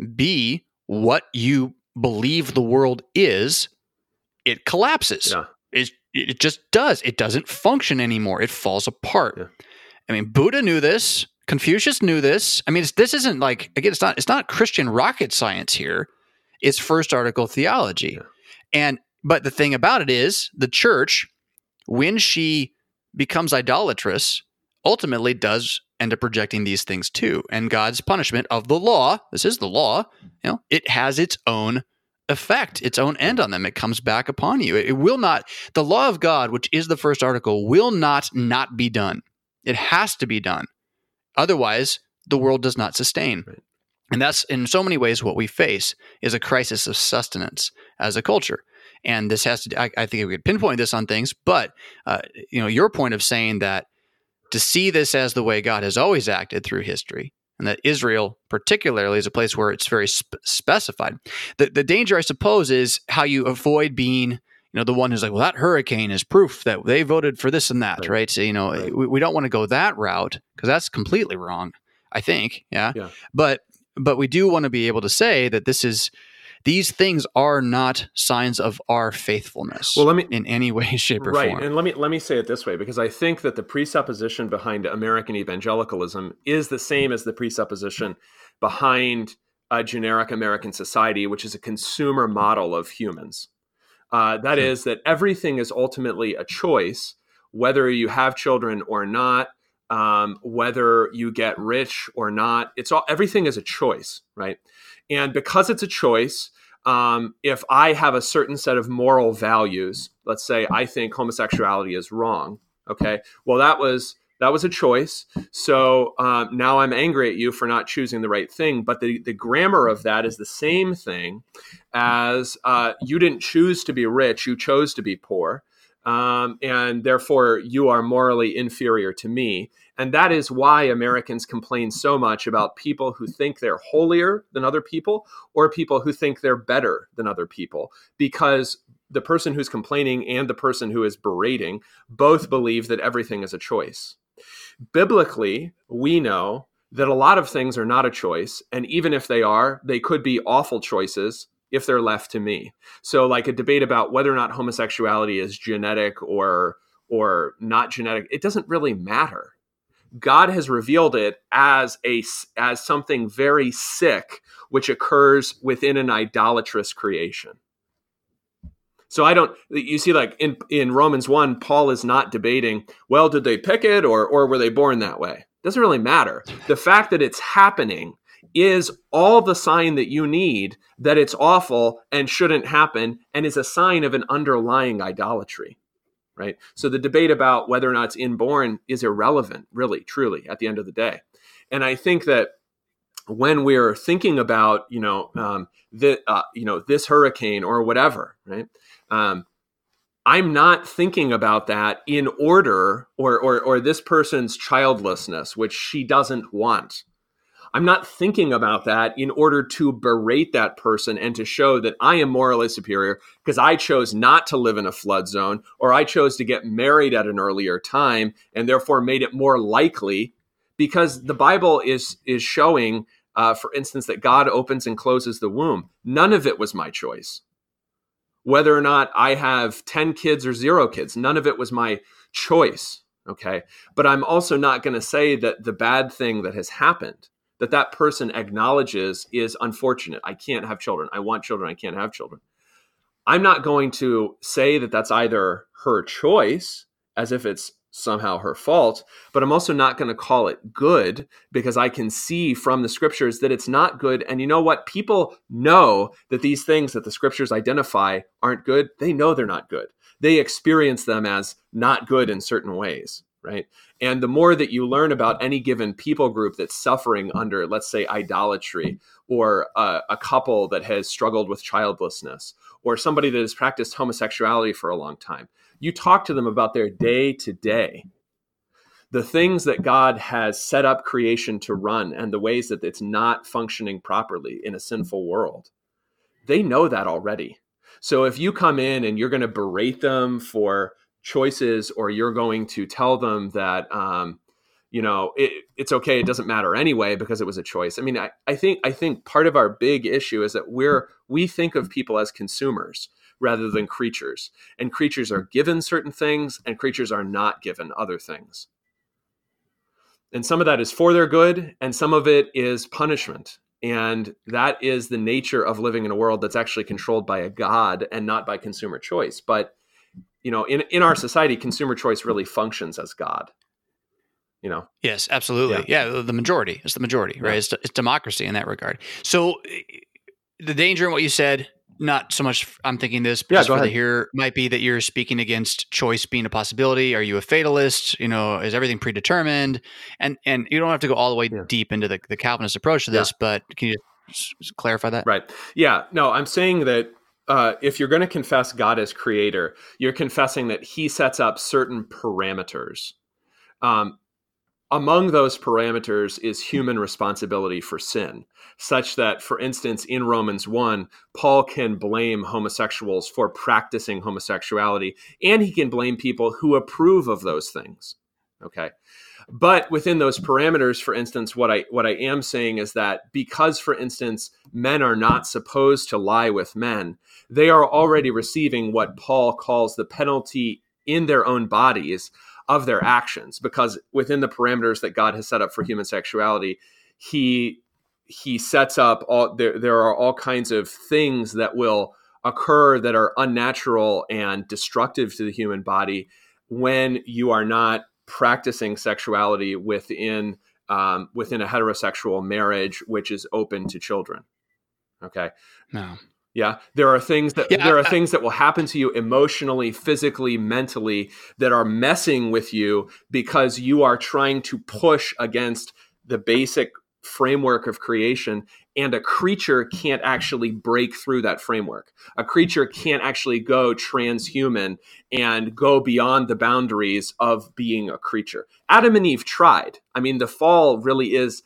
be what you believe the world is, it collapses. Yeah. It just does. It doesn't function anymore. It falls apart. Yeah. I mean, Buddha knew this. Confucius knew this. I mean, this isn't like, again, it's not Christian rocket science here. It's first article theology. Yeah. But the thing about it is the church, when she becomes idolatrous, ultimately does end up rejecting these things too. And God's punishment of the law, this is the law, it has its own effect, its own end on them. It comes back upon you. It will not, the law of God, which is the first article, will not be done. It has to be done. Otherwise, the world does not sustain. Right. And that's in so many ways what we face is a crisis of sustenance as a culture. And this has to, I think we could pinpoint this on things, but your point of saying that to see this as the way God has always acted through history, and that Israel particularly is a place where it's very specified. The danger, I suppose, is how you avoid being, the one who's like, well, that hurricane is proof that they voted for this and that, right? So, right. We don't want to go that route because that's completely wrong, I think. Yeah. But we do want to be able to say that these things are not signs of our faithfulness in any way, shape, or form. Right. And let me say it this way, because I think that the presupposition behind American evangelicalism is the same as the presupposition behind a generic American society, which is a consumer model of humans. That is that everything is ultimately a choice, whether you have children or not, whether you get rich or not. Everything is a choice, right? And because it's a choice, if I have a certain set of moral values, let's say I think homosexuality is wrong, okay, well, that was a choice. So now I'm angry at you for not choosing the right thing. But the grammar of that is the same thing as you didn't choose to be rich, you chose to be poor. And therefore, you are morally inferior to me. And that is why Americans complain so much about people who think they're holier than other people or people who think they're better than other people, because the person who's complaining and the person who is berating both believe that everything is a choice. Biblically, we know that a lot of things are not a choice. And even if they are, they could be awful choices if they're left to me. So like a debate about whether or not homosexuality is genetic or not genetic, it doesn't really matter. God has revealed it as something very sick, which occurs within an idolatrous creation. So you see, like in Romans 1, Paul is not debating, well, did they pick it or were they born that way? Doesn't really matter. The fact that it's happening is all the sign that you need that it's awful and shouldn't happen, and is a sign of an underlying idolatry, right? So the debate about whether or not it's inborn is irrelevant, really, truly, at the end of the day. And I think that when we're thinking about, this hurricane or whatever, right? I'm not thinking about that in order, or this person's childlessness, which she doesn't want. I'm not thinking about that in order to berate that person and to show that I am morally superior because I chose not to live in a flood zone, or I chose to get married at an earlier time and therefore made it more likely, because the Bible is showing, for instance, that God opens and closes the womb. None of it was my choice. Whether or not I have 10 kids or 0 kids, none of it was my choice, okay? But I'm also not going to say that the bad thing that has happened that person acknowledges is unfortunate. I can't have children. I want children. I can't have children. I'm not going to say that that's either her choice, as if it's somehow her fault, but I'm also not going to call it good, because I can see from the scriptures that it's not good. And you know what? People know that these things that the scriptures identify aren't good. They know they're not good. They experience them as not good in certain ways, right? And the more that you learn about any given people group that's suffering under, let's say, idolatry, or a couple that has struggled with childlessness, or somebody that has practiced homosexuality for a long time, you talk to them about their day to day, the things that God has set up creation to run and the ways that it's not functioning properly in a sinful world. They know that already. So if you come in and you're going to berate for choices, or you're going to tell them that, it's okay, it doesn't matter anyway because it was a choice. I mean, I think part of our big issue is that we think of people as consumers rather than creatures. And creatures are given certain things, and creatures are not given other things. And some of that is for their good, and some of it is punishment. And that is the nature of living in a world that's actually controlled by a God and not by consumer choice. But, in our society, consumer choice really functions as God. Yes, absolutely. Yeah, the majority. It's the majority, right? It's democracy in that regard. So the danger in what you said, not so much I'm thinking this, but just for the here, might be that you're speaking against choice being a possibility. Are you a fatalist? Is everything predetermined? And you don't have to go all the way deep into the Calvinist approach to this, but can you just clarify that? Right. Yeah. No, I'm saying that if you're going to confess God as creator, you're confessing that he sets up certain parameters. Among those parameters is human responsibility for sin, such that, for instance, in Romans 1, Paul can blame homosexuals for practicing homosexuality, and he can blame people who approve of those things. Okay. But within those parameters, for instance, what I am saying is that because, for instance, men are not supposed to lie with men, they are already receiving what Paul calls the penalty in their own bodies of their actions, because within the parameters that God has set up for human sexuality, he sets up there are all kinds of things that will occur that are unnatural and destructive to the human body when you are not practicing sexuality within a heterosexual marriage, which is open to children. Okay. No. Yeah, there are things that things that will happen to you emotionally, physically, mentally, that are messing with you because you are trying to push against the basic framework of creation, and a creature can't actually break through that framework. A creature can't actually go transhuman and go beyond the boundaries of being a creature. Adam and Eve tried. I mean, the fall really is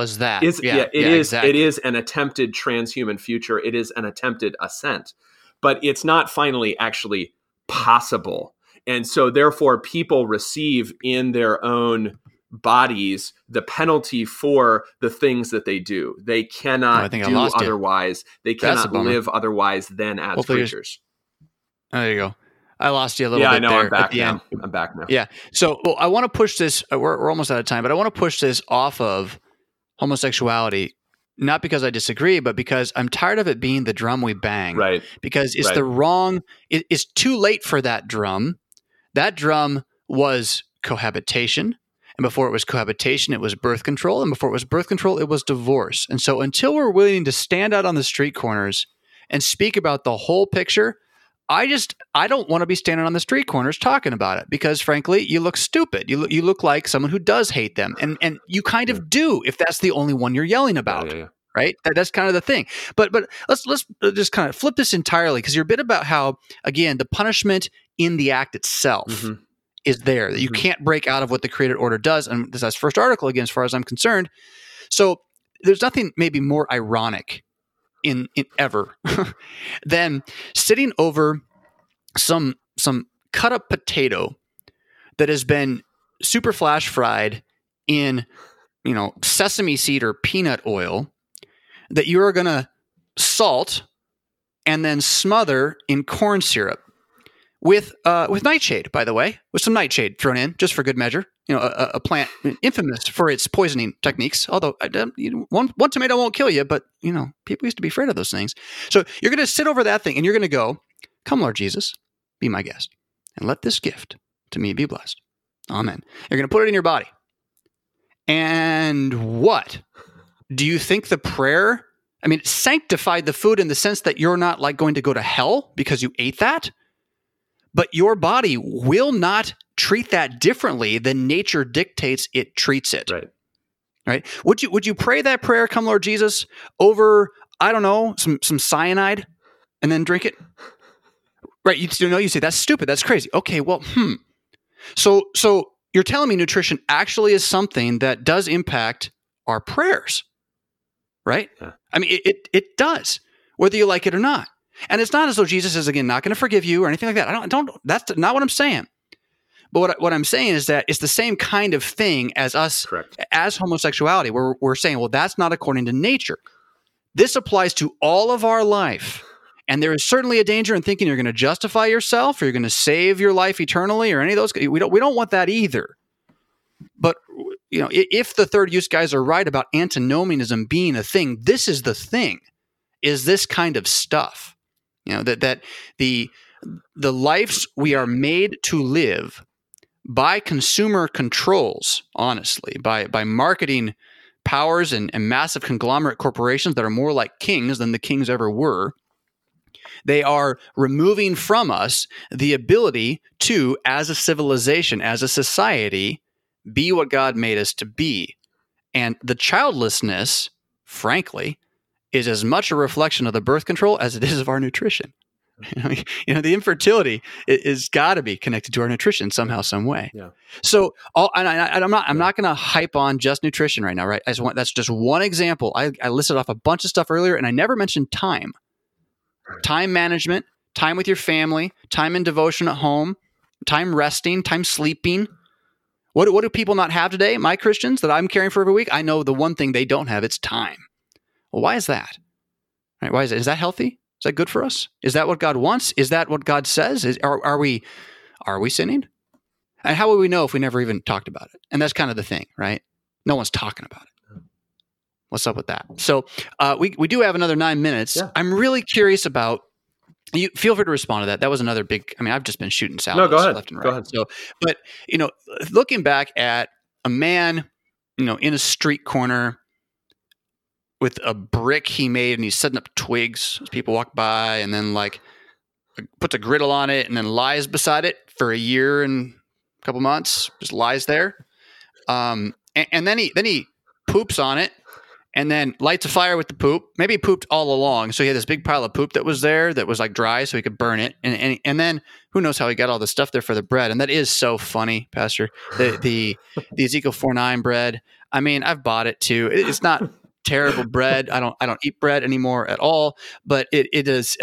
exactly. It is an attempted transhuman future. It is an attempted ascent, but it's not finally actually possible. And so therefore people receive in their own bodies the penalty for the things that they do. They cannot do otherwise. They cannot live otherwise than as Hopefully creatures. There you go. I lost you a little bit there. I'm back now. I'm back now. Yeah. So I want to push this. We're almost out of time, but I want to push this off of homosexuality, not because I disagree, but because I'm tired of it being the drum we bang. Right. Because it's it's too late for that drum. That drum was cohabitation. And before it was cohabitation, it was birth control. And before it was birth control, it was divorce. And so until we're willing to stand out on the street corners and speak about the whole picture, I don't want to be standing on the street corners talking about it, because frankly, you look stupid. You look like someone who does hate them. And you kind of do if that's the only one you're yelling about. Yeah. Right? That's kind of the thing. But let's just kind of flip this entirely, because you're a bit about how, again, the punishment in the act itself is there, that you can't break out of what the created order does. And this is first article, again, as far as I'm concerned. So there's nothing maybe more ironic in ever than sitting over some cut up potato that has been super flash fried in, sesame seed or peanut oil that you are going to salt and then smother in corn syrup with nightshade, by the way, with some nightshade thrown in just for good measure. A plant infamous for its poisoning techniques. Although one tomato won't kill you, but people used to be afraid of those things. So you're going to sit over that thing and you're going to go, "Come, Lord Jesus, be my guest, and let this gift to me be blessed. Amen." You're going to put it in your body. And what? Do you think the prayer, it sanctified the food in the sense that you're not like going to go to hell because you ate that? But your body will not treat that differently than nature dictates it treats it. Right? Would you pray that prayer, "Come, Lord Jesus," over, I don't know, some cyanide and then drink it? Right? You say, "That's stupid. That's crazy." Okay, well, So you're telling me nutrition actually is something that does impact our prayers, right? Yeah. It does, whether you like it or not. And it's not as though Jesus is, again, not going to forgive you or anything like that. That's not what I'm saying. But what I'm saying is that it's the same kind of thing as us, Correct, as homosexuality, where we're saying, well, that's not according to nature. This applies to all of our life. And there is certainly a danger in thinking you're going to justify yourself or you're going to save your life eternally or any of those. We don't want that either. But if the third use guys are right about antinomianism being a thing, this is the thing, is this kind of stuff. That the lives we are made to live by consumer controls, honestly, by marketing powers and massive conglomerate corporations that are more like kings than the kings ever were. They are removing from us the ability to, as a civilization, as a society, be what God made us to be. And the childlessness, frankly, is as much a reflection of the birth control as it is of our nutrition. The infertility is got to be connected to our nutrition somehow, some way. Yeah. So, I'm not going to hype on just nutrition right now, right? That's just one example. I listed off a bunch of stuff earlier, and I never mentioned time. Time management, time with your family, time in devotion at home, time resting, time sleeping. What do people not have today? My Christians that I'm caring for every week, I know the one thing they don't have, it's time. Well, why is that? Right? Why is it? Is that healthy? Is that good for us? Is that what God wants? Is that what God says? Are we sinning? And how will we know if we never even talked about it? And that's kind of the thing, right? No one's talking about it. What's up with that? So we do have another 9 minutes. Yeah. I'm really curious about. You feel free to respond to that. That was another big. I've just been shooting salads left and right. Go ahead. So, but looking back at a man, in a street corner with a brick he made, and he's setting up twigs as people walk by, and then puts a griddle on it, and then lies beside it for a year and a couple months, just lies there, and then he poops on it. And then lights a fire with the poop. Maybe he pooped all along. So he had this big pile of poop that was there that was dry so he could burn it. And then who knows how he got all the stuff there for the bread. And that is so funny, Pastor. The Ezekiel 4:9 bread. I've bought it too. It's not terrible bread. I don't eat bread anymore at all. But it is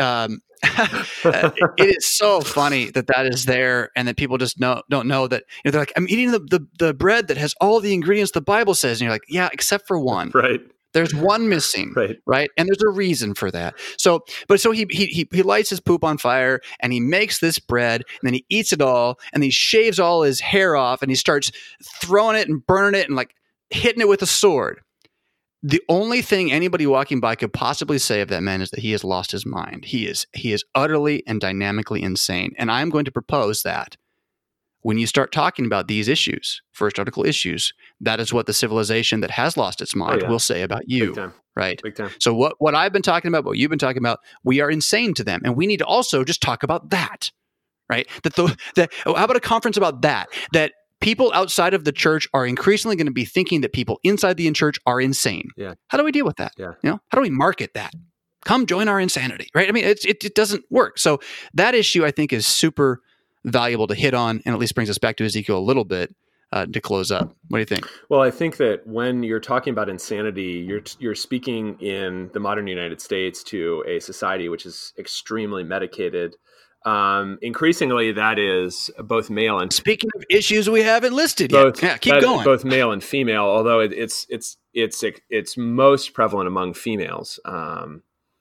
it is so funny that is there, and that people just don't know that. They're like, "I'm eating the bread that has all the ingredients the Bible says," and you're like, "Yeah, except for one." Right. There's one missing, right? And there's a reason for that. So he lights his poop on fire, and he makes this bread, and then he eats it all, and he shaves all his hair off, and he starts throwing it and burning it and hitting it with a sword. The only thing anybody walking by could possibly say of that man is that he has lost his mind. He is utterly and dynamically insane. And I'm going to propose that when you start talking about these issues, first article issues, that is what the civilization that has lost its mind will say about you. Big time. Right? Big time. So what I've been talking about, what you've been talking about, we are insane to them. And we need to also just talk about that, right? How about a conference about that? That people outside of the church are increasingly going to be thinking that people inside the church are insane. Yeah. How do we deal with that? Yeah. How do we market that? Come join our insanity, right? It doesn't work. So that issue, I think, is super valuable to hit on, and at least brings us back to Ezekiel a little bit to close up. What do you think? Well, I think that when you're talking about insanity, you're speaking in the modern United States to a society which is extremely medicated. Increasingly, that is both male and. Speaking of issues we haven't listed yet, keep going. Both male and female, although it's most prevalent among females.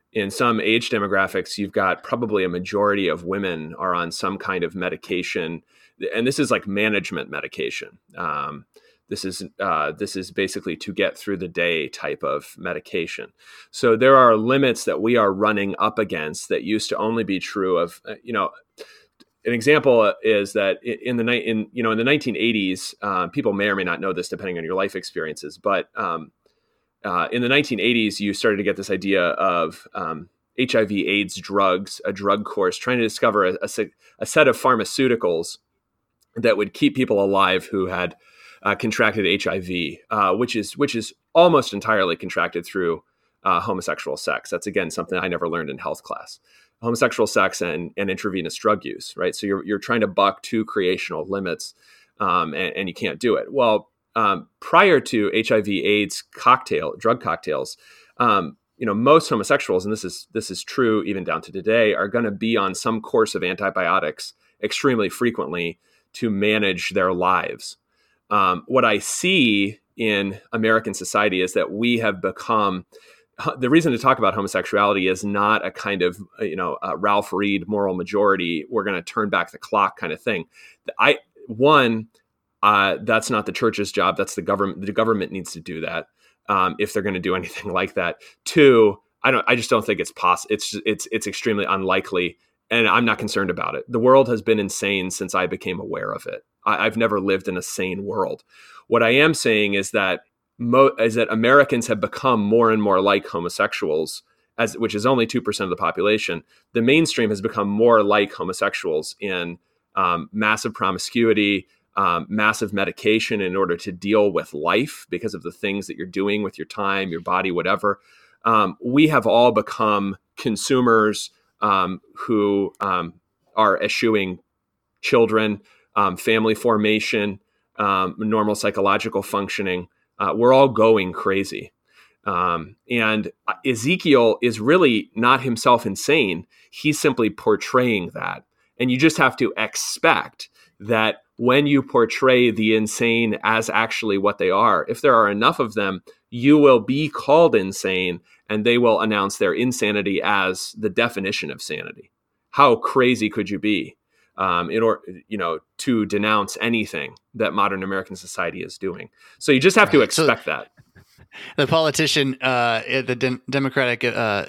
in some age demographics, you've got probably a majority of women are on some kind of medication, and this is like management medication. This is basically to get through the day type of medication. So there are limits that we are running up against that used to only be true of, an example is that in the 1980s, people may or may not know this depending on your life experiences, but in the 1980s, you started to get this idea of HIV/AIDS drugs, a drug course, trying to discover a set of pharmaceuticals that would keep people alive who had contracted HIV, which is almost entirely contracted through homosexual sex. That's, again, something I never learned in health class. Homosexual sex and intravenous drug use, right? So you're trying to buck two creational limits, and you can't do it. Well, prior to HIV/AIDS drug cocktails, most homosexuals, and this is true even down to today, are going to be on some course of antibiotics extremely frequently to manage their lives. What I see in American society is that we have become, the reason to talk about homosexuality is not a kind of, Ralph Reed moral majority, we're going to turn back the clock kind of thing. That's not the church's job. That's the government. The government needs to do that if they're going to do anything like that. Two, I just don't think it's possible. It's extremely unlikely, and I'm not concerned about it. The world has been insane since I became aware of it. I've never lived in a sane world. What I am saying is that Americans have become more and more like homosexuals, which is only 2% of the population. The mainstream has become more like homosexuals in massive promiscuity, massive medication in order to deal with life because of the things that you're doing with your time, your body, whatever. We have all become consumers who are eschewing children, family formation, normal psychological functioning. We're all going crazy. And Ezekiel is really not himself insane. He's simply portraying that. And you just have to expect that when you portray the insane as actually what they are, if there are enough of them, you will be called insane, and they will announce their insanity as the definition of sanity. How crazy could you be in order, to denounce anything that modern American society is doing? So you just have to expect that. The politician at the Democratic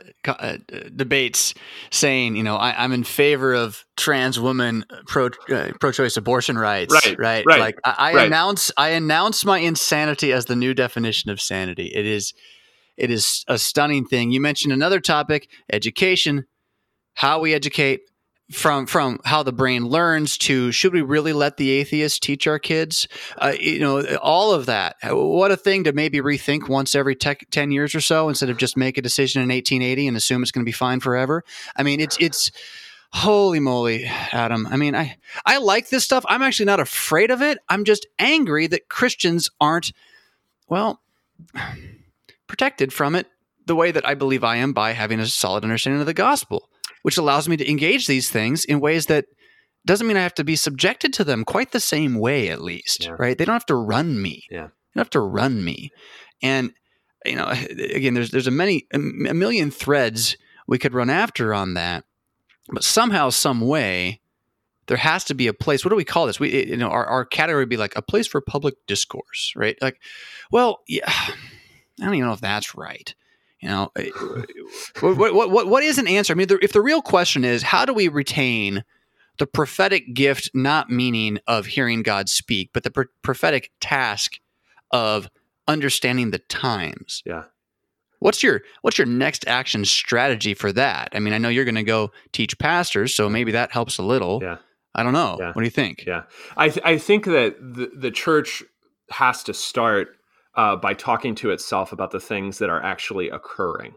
debates saying, I'm in favor of trans women pro-choice abortion rights. Right. Like I announce my insanity as the new definition of sanity. It is a stunning thing. You mentioned another topic, education, how we educate. From how the brain learns to should we really let the atheists teach our kids? All of that. What a thing to maybe rethink once every 10 years or so instead of just make a decision in 1880 and assume it's going to be fine forever. I mean, it's holy moly, Adam. I mean, I like this stuff. I'm actually not afraid of it. I'm just angry that Christians aren't, protected from it the way that I believe I am by having a solid understanding of the gospel, which allows me to engage these things in ways that doesn't mean I have to be subjected to them quite the same way, at least, right? They don't have to run me. Yeah. They don't have to run me. And, again, there's a million threads we could run after on that, but somehow, some way, there has to be a place. What do we call this? Our category would be like a place for public discourse, right? Like, I don't even know if that's right. What is an answer? I mean, if the real question is, how do we retain the prophetic gift, not meaning of hearing God speak, but the prophetic task of understanding the times? Yeah. What's your next action strategy for that? I mean, I know you're going to go teach pastors, so maybe that helps a little. Yeah. I don't know. Yeah. What do you think? Yeah. I think that the church has to start by talking to itself about the things that are actually occurring,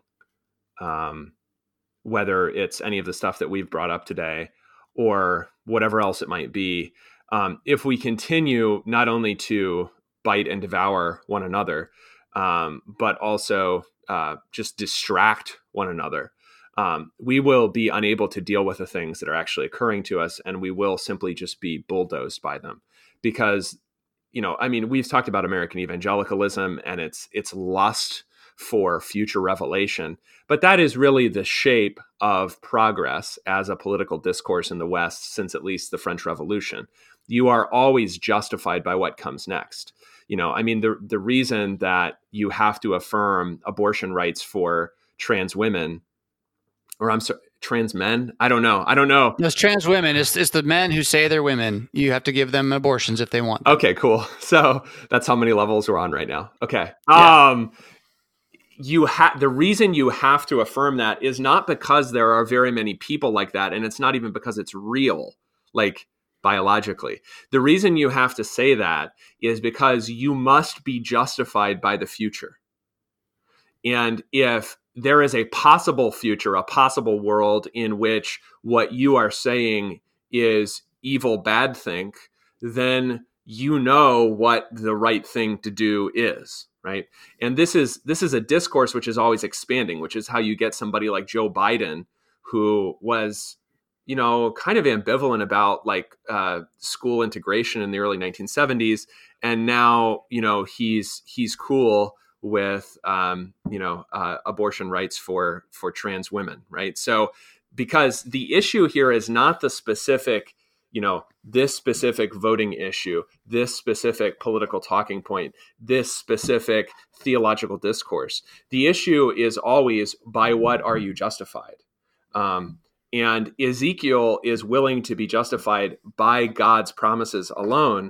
whether it's any of the stuff that we've brought up today or whatever else it might be. If we continue not only to bite and devour one another, but also just distract one another, we will be unable to deal with the things that are actually occurring to us, and we will simply just be bulldozed by them. Because we've talked about American evangelicalism and its lust for future revelation. But that is really the shape of progress as a political discourse in the West since at least the French Revolution. You are always justified by what comes next. I mean, the reason that you have to affirm abortion rights for trans women, or I'm sorry, trans men? I don't know. Those trans women, it's the men who say they're women. You have to give them abortions if they want them. Okay, cool. So that's how many levels we're on right now. Okay. Yeah. The reason you have to affirm that is not because there are very many people like that, and it's not even because it's real, like biologically. The reason you have to say that is because you must be justified by the future. And if there is a possible future, a possible world in which what you are saying is evil, bad think, then you know what the right thing to do is, right? And this is a discourse which is always expanding, which is how you get somebody like Joe Biden, who was, kind of ambivalent about school integration in the early 1970s, and now he's cool with abortion rights for trans women, right? So because the issue here is not the specific, this specific voting issue, this specific political talking point, this specific theological discourse. The issue is always, by what are you justified? And Ezekiel is willing to be justified by God's promises alone.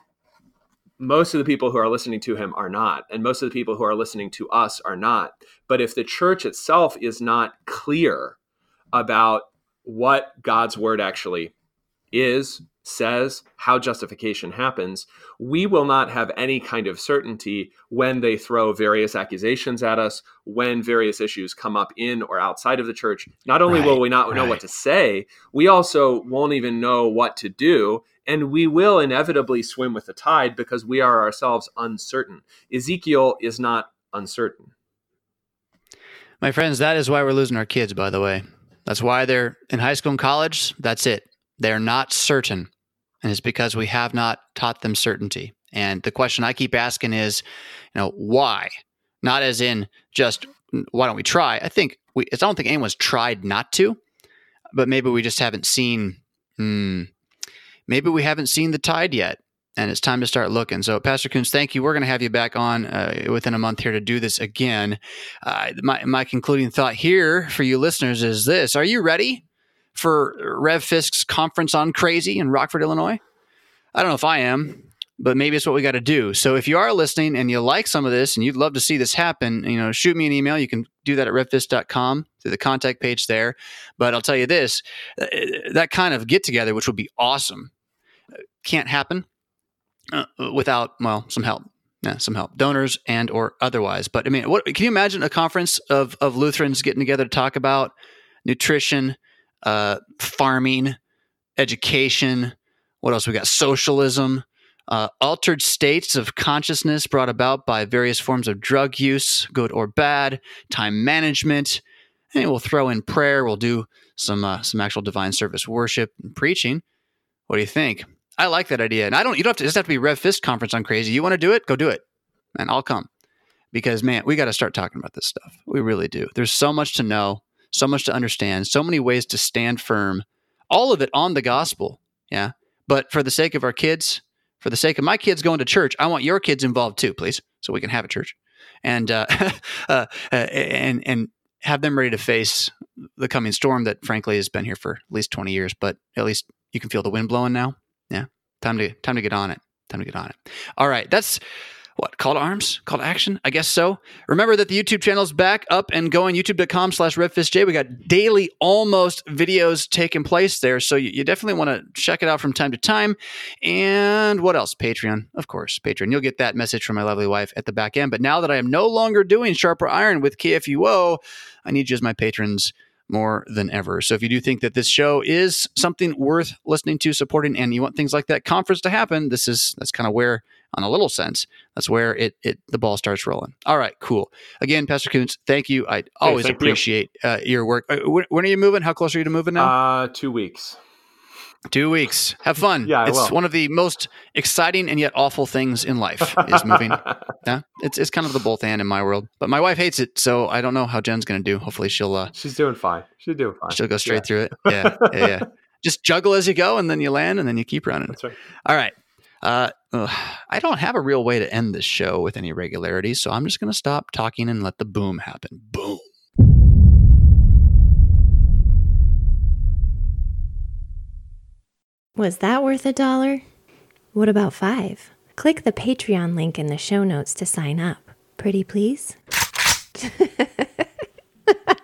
Most of the people who are listening to him are not, and most of the people who are listening to us are not. But if the church itself is not clear about what God's word actually is, says, how justification happens, we will not have any kind of certainty when they throw various accusations at us, when various issues come up in or outside of the church. Not only will we not know what to say, we also won't even know what to do. And we will inevitably swim with the tide because we are ourselves uncertain. Ezekiel is not uncertain. My friends, that is why we're losing our kids, by the way. That's why they're in high school and college. That's it. They're not certain. And it's because we have not taught them certainty. And the question I keep asking is, why? Not as in just, why don't we try? I don't think anyone's tried not to, but maybe we just haven't seen, maybe we haven't seen the tide yet. And it's time to start looking. So, Pastor Koontz, thank you. We're going to have you back on within a month here to do this again. My concluding thought here for you listeners is this. Are you ready for Rev Fisk's conference on crazy in Rockford, Illinois? I don't know if I am, but maybe it's what we got to do. So if you are listening and you like some of this and you'd love to see this happen, shoot me an email. You can do that at revfisk.com through the contact page there. But I'll tell you this, that kind of get together, which would be awesome, can't happen without, some help. Yeah, some help, donors and or otherwise. But I mean, can you imagine a conference of Lutherans getting together to talk about nutrition, farming, education? What else we got? Socialism, altered states of consciousness brought about by various forms of drug use, good or bad, time management, and we'll throw in prayer. We'll do some actual divine service worship and preaching. What do you think? I like that idea. And you don't have to be Rev Fisk conference on crazy. You want to do it? Go do it. And I'll come. Because, man, we got to start talking about this stuff. We really do. There's so much to know, so much to understand, so many ways to stand firm, all of it on the gospel. Yeah. But for the sake of our kids, for the sake of my kids going to church, I want your kids involved too, please, so we can have a church. And and have them ready to face the coming storm that, frankly, has been here for at least 20 years. But at least you can feel the wind blowing now. Yeah, time to get on it. Time to get on it. All right, that's what, call to arms, call to action. I guess so. Remember that the YouTube channel is back up and going. YouTube.com/RevFiskJ. We got daily almost videos taking place there, so you definitely want to check it out from time to time. And what else? Patreon, of course, Patreon. You'll get that message from my lovely wife at the back end. But now that I am no longer doing Sharper Iron with KFUO, I need you as my patrons more than ever. So if you do think that this show is something worth listening to, supporting, and you want things like that conference to happen, that's kind of where, on a little sense, that's where the ball starts rolling. All right, cool. Again, Pastor Koontz, thank you. I always appreciate your work. When are you moving? How close are you to moving now? 2 weeks. 2 weeks. Have fun. Yeah, I it's will. one of the most exciting and yet awful things in life is moving. Yeah, it's kind of the both and in my world. But my wife hates it, so I don't know how Jen's going to do. Hopefully she'll She's doing fine. She'll go straight through it. Yeah. Just juggle as you go, and then you land, and then you keep running. That's right. All right. I don't have a real way to end this show with any regularity, so I'm just going to stop talking and let the boom happen. Boom. Was that worth $1? What about 5? Click the Patreon link in the show notes to sign up. Pretty please?